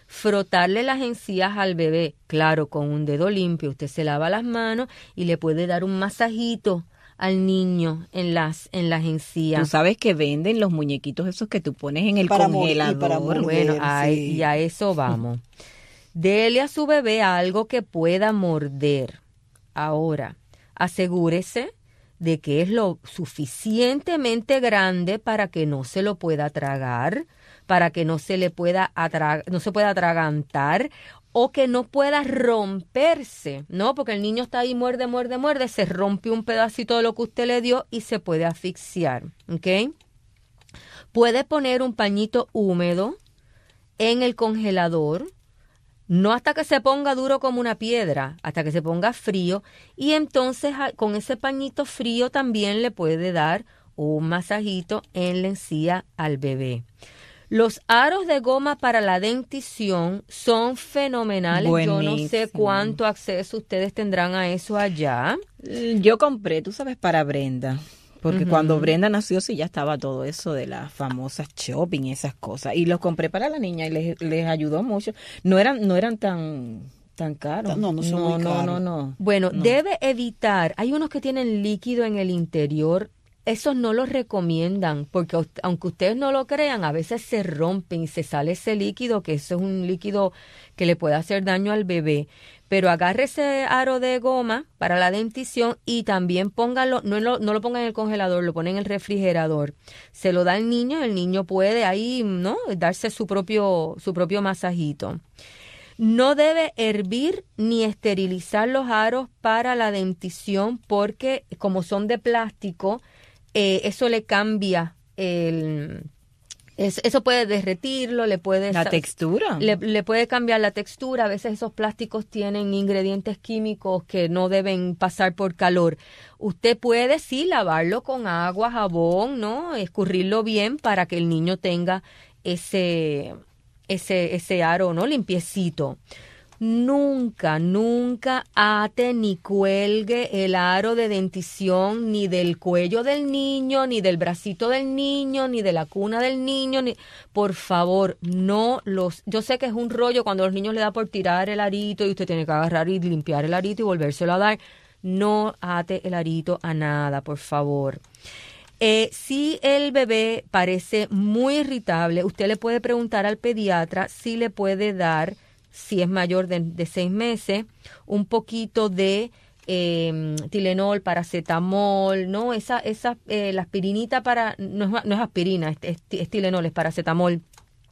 frotarle las encías al bebé, claro, con un dedo limpio. Usted se lava las manos y le puede dar un masajito al niño en las encías. Tú sabes que venden los muñequitos esos que tú pones en el congelador. Para morder, bueno, sí. y a eso vamos. Dele a su bebé algo que pueda morder. Ahora, asegúrese de que es lo suficientemente grande para que no se lo pueda tragar, para que no se le pueda no se pueda atragantar o que no pueda romperse, ¿no? Porque el niño está ahí, muerde, se rompe un pedacito de lo que usted le dio y se puede asfixiar, ¿ok? Puede poner un pañito húmedo en el congelador, no hasta que se ponga duro como una piedra, hasta que se ponga frío, y entonces con ese pañito frío también le puede dar un masajito en la encía al bebé. Los aros de goma para la dentición son fenomenales. Buenísimo. Yo no sé cuánto acceso ustedes tendrán a eso allá. Yo compré, tú sabes, para Brenda. Porque cuando Brenda nació sí ya estaba todo eso de las famosas shopping y esas cosas. Y los compré para la niña y les ayudó mucho. No eran tan caros. No son muy caros. No. Bueno, debe evitar. Hay unos que tienen líquido en el interior. Esos no los recomiendan porque aunque ustedes no lo crean, a veces se rompen y se sale ese líquido, que eso es un líquido que le puede hacer daño al bebé. Pero agarre ese aro de goma para la dentición y también póngalo, no lo ponga en el congelador, lo pone en el refrigerador. Se lo da al niño y el niño puede ahí, ¿no?, darse su propio masajito. No debe hervir ni esterilizar los aros para la dentición porque como son de plástico, eso le cambia eso puede derretirlo, le puede... ¿La textura? Le puede cambiar la textura. A veces esos plásticos tienen ingredientes químicos que no deben pasar por calor. Usted puede, sí, lavarlo con agua, jabón, ¿no? Escurrirlo bien para que el niño tenga ese aro, ¿no?, limpiecito. Nunca ate ni cuelgue el aro de dentición ni del cuello del niño, ni del bracito del niño, ni de la cuna del niño. Por favor, yo sé que es un rollo cuando a los niños le da por tirar el arito y usted tiene que agarrar y limpiar el arito y volvérselo a dar. No ate el arito a nada, por favor. Si el bebé parece muy irritable, usted le puede preguntar al pediatra si le puede dar, si es mayor de 6 meses, un poquito de Tylenol, paracetamol, ¿no? La aspirinita no es aspirina, es Tylenol, es paracetamol,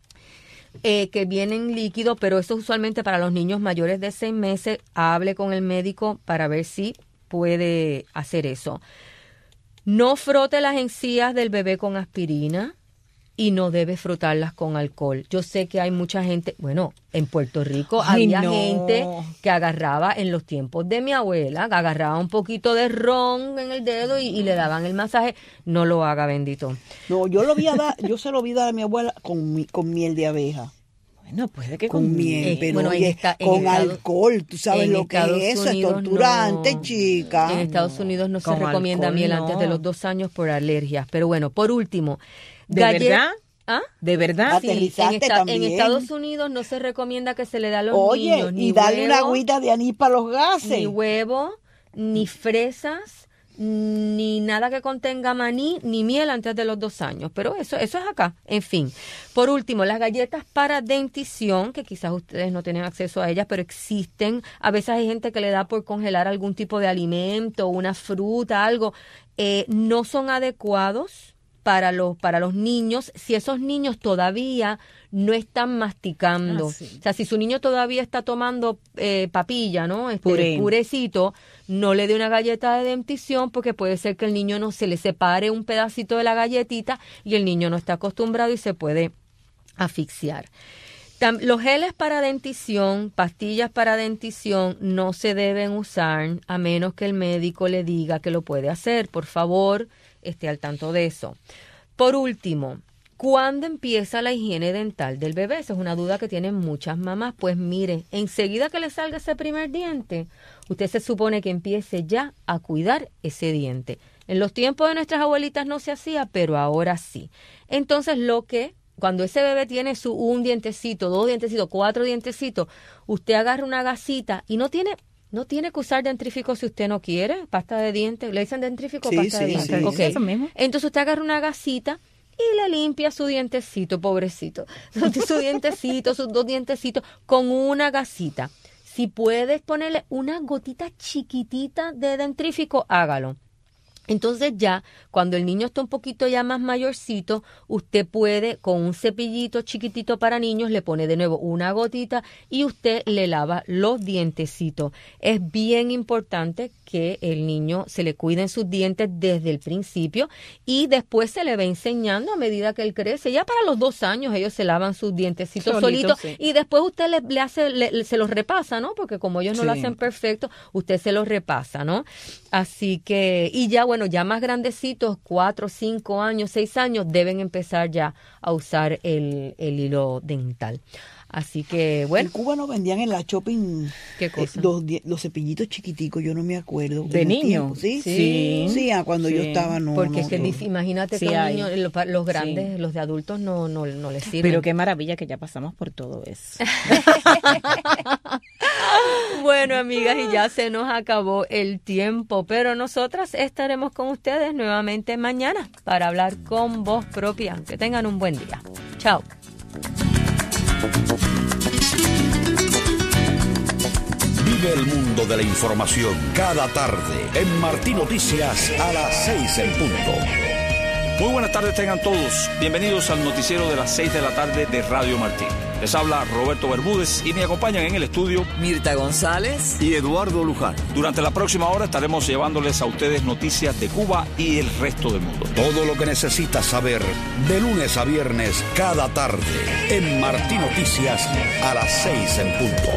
que vienen líquido, pero eso es usualmente para los niños mayores de 6 meses. Hable con el médico para ver si puede hacer eso. No frote las encías del bebé con aspirina. Y no debe frotarlas con alcohol. Yo sé que hay mucha gente, bueno, en Puerto Rico había gente que agarraba, en los tiempos de mi abuela, que agarraba un poquito de ron en el dedo y le daban el masaje. No lo haga, bendito. No, yo se lo vi dar a mi abuela con miel de abeja. Bueno, puede que con miel, pero bueno, con alcohol, tú sabes lo que es eso, es torturante, chica. En Estados Unidos no se recomienda miel antes de los 2 años por alergias. Pero bueno, por último... ¿Verdad? ¿Ah? ¿De verdad? Sí, en Estados Unidos no se recomienda que se le da a los niños ni darle una agüita de anís para los gases. Ni huevo, ni fresas, ni nada que contenga maní, ni miel antes de los 2 años. Pero eso es acá. En fin. Por último, las galletas para dentición, que quizás ustedes no tienen acceso a ellas, pero existen. A veces hay gente que le da por congelar algún tipo de alimento, una fruta, algo. No son adecuados para los niños, si esos niños todavía no están masticando. Sí. O sea, si su niño todavía está tomando papilla, ¿no? Puré. Purecito, no le dé una galleta de dentición porque puede ser que el niño no se le separe un pedacito de la galletita y el niño no está acostumbrado y se puede asfixiar. Los geles para dentición, pastillas para dentición, no se deben usar a menos que el médico le diga que lo puede hacer. Por favor, esté al tanto de eso. Por último, ¿cuándo empieza la higiene dental del bebé? Esa es una duda que tienen muchas mamás. Pues mire, enseguida que le salga ese primer diente, usted se supone que empiece ya a cuidar ese diente. En los tiempos de nuestras abuelitas no se hacía, pero ahora sí. Entonces, lo que cuando ese bebé tiene un dientecito, 2 dientecitos, 4 dientecitos, usted agarra una gasita y no tiene que usar dentrífico si usted no quiere, pasta de dientes, le dicen dentrífico, pasta de dientes. Okay. Eso mismo. Entonces usted agarra una gasita y le limpia su dientecito, pobrecito, su dientecito, sus 2 dientecitos con una gasita. Si puedes ponerle una gotita chiquitita de dentrífico, hágalo. Entonces ya, cuando el niño está un poquito ya más mayorcito, usted puede, con un cepillito chiquitito para niños, le pone de nuevo una gotita y usted le lava los dientecitos. Es bien importante que el niño se le cuiden sus dientes desde el principio y después se le va enseñando a medida que él crece. Ya para los 2 años ellos se lavan sus dientecitos solitos sí. Y después usted se los repasa, ¿no? Porque como ellos no lo hacen perfecto, usted se los repasa, ¿no? Así que, y ya bueno, ya más grandecitos, 4, 5 años, 6 años, deben empezar ya a usar el hilo dental. Así que, bueno. En Cuba no vendían en la shopping. ¿Qué cosa? Los cepillitos chiquiticos, yo no me acuerdo. ¿De niño? Sí, cuando yo estaba no. Porque es que imagínate que los grandes, los de adultos no les sirven. Pero qué maravilla que ya pasamos por todo eso. Bueno, amigas, y ya se nos acabó el tiempo, pero nosotras estaremos con ustedes nuevamente mañana para hablar con voz propia. Que tengan un buen día. Chao. Vive el mundo de la información cada tarde en Martí Noticias a las 6 en punto. Muy buenas tardes tengan todos. Bienvenidos al noticiero de las 6 de la tarde de Radio Martí. Les habla Roberto Bermúdez y me acompañan en el estudio Mirta González y Eduardo Luján. Durante la próxima hora estaremos llevándoles a ustedes noticias de Cuba y el resto del mundo. Todo lo que necesitas saber de lunes a viernes cada tarde en Martí Noticias a las 6 en punto.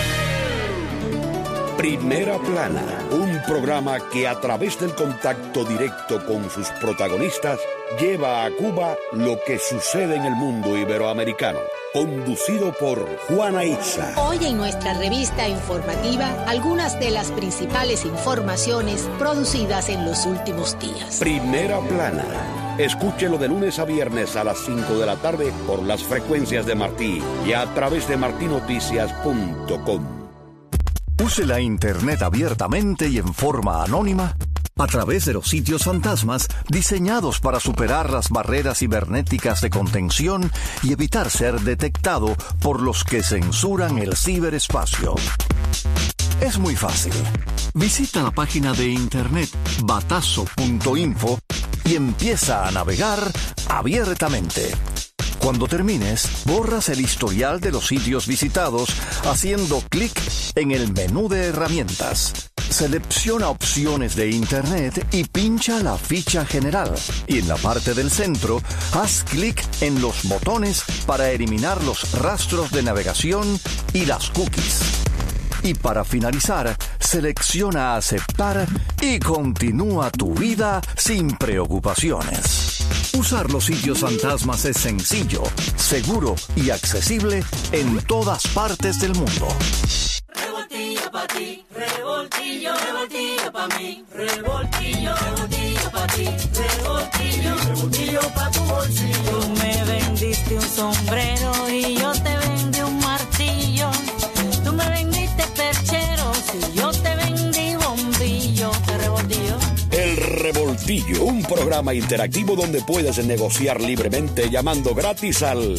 Primera Plana, un programa que a través del contacto directo con sus protagonistas lleva a Cuba lo que sucede en el mundo iberoamericano. Conducido por Juana Itza. Hoy en nuestra revista informativa, algunas de las principales informaciones producidas en los últimos días. Primera Plana. Escúchelo de lunes a viernes a las 5 de la tarde por las frecuencias de Martí y a través de martinoticias.com. Use la Internet abiertamente y en forma anónima a través de los sitios fantasmas diseñados para superar las barreras cibernéticas de contención y evitar ser detectado por los que censuran el ciberespacio. Es muy fácil. Visita la página de internet batazo.info y empieza a navegar abiertamente. Cuando termines, borras el historial de los sitios visitados haciendo clic en el menú de herramientas. Selecciona opciones de Internet y pincha la ficha general. Y en la parte del centro, haz clic en los botones para eliminar los rastros de navegación y las cookies. Y para finalizar, selecciona aceptar y continúa tu vida sin preocupaciones. Usar los sitios fantasmas es sencillo, seguro y accesible en todas partes del mundo. Revoltillo pa' ti, revoltillo, revoltillo pa' mí, revoltillo, revoltillo pa' ti, revoltillo, revoltillo pa' tu bolsillo. Tú me vendiste un sombrero y yo te vendí un martillo. Tú me vendiste perchero si yo te vendí bombillo. ¿Te revoltillo? El Revoltillo, un programa interactivo donde puedes negociar libremente llamando gratis al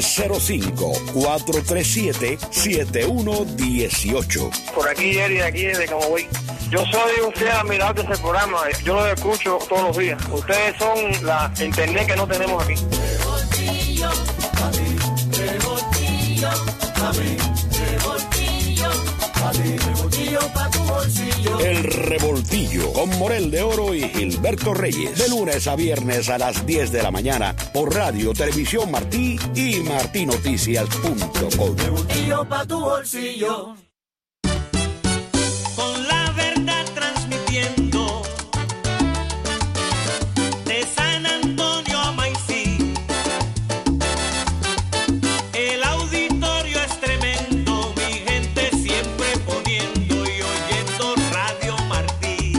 305-437-7118. Por aquí, Eri, de aquí desde Camagüey. Yo soy un fiel admirador de ese programa, yo lo escucho todos los días. Ustedes son la internet que no tenemos aquí. Revoltillo, pa' mí, revoltillo, pa' mí, revoltillo, pa' mí, revoltillo pa' tu bolsillo. El Revoltillo con Morel de Oro y Gilberto Reyes. De lunes a viernes a las 10 de la mañana por Radio Televisión Martí y martinoticias.com. Revoltillo pa' tu bolsillo. Con la verdad transmitiendo de San Antonio a Maicí. El auditorio es tremendo, mi gente siempre poniendo y oyendo Radio Martí.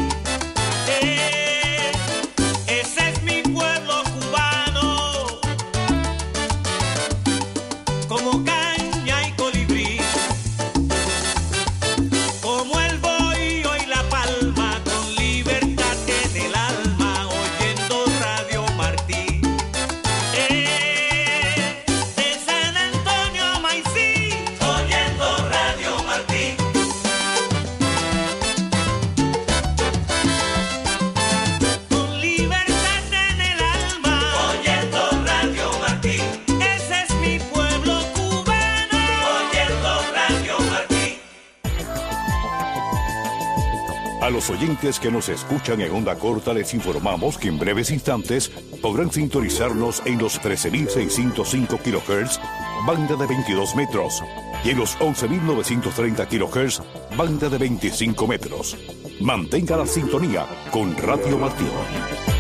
Ese es mi pueblo cubano, A los oyentes que nos escuchan en onda corta les informamos que en breves instantes podrán sintonizarnos en los 13.605 kHz, banda de 22 metros, y en los 11.930 kHz, banda de 25 metros. Mantenga la sintonía con Radio Martí.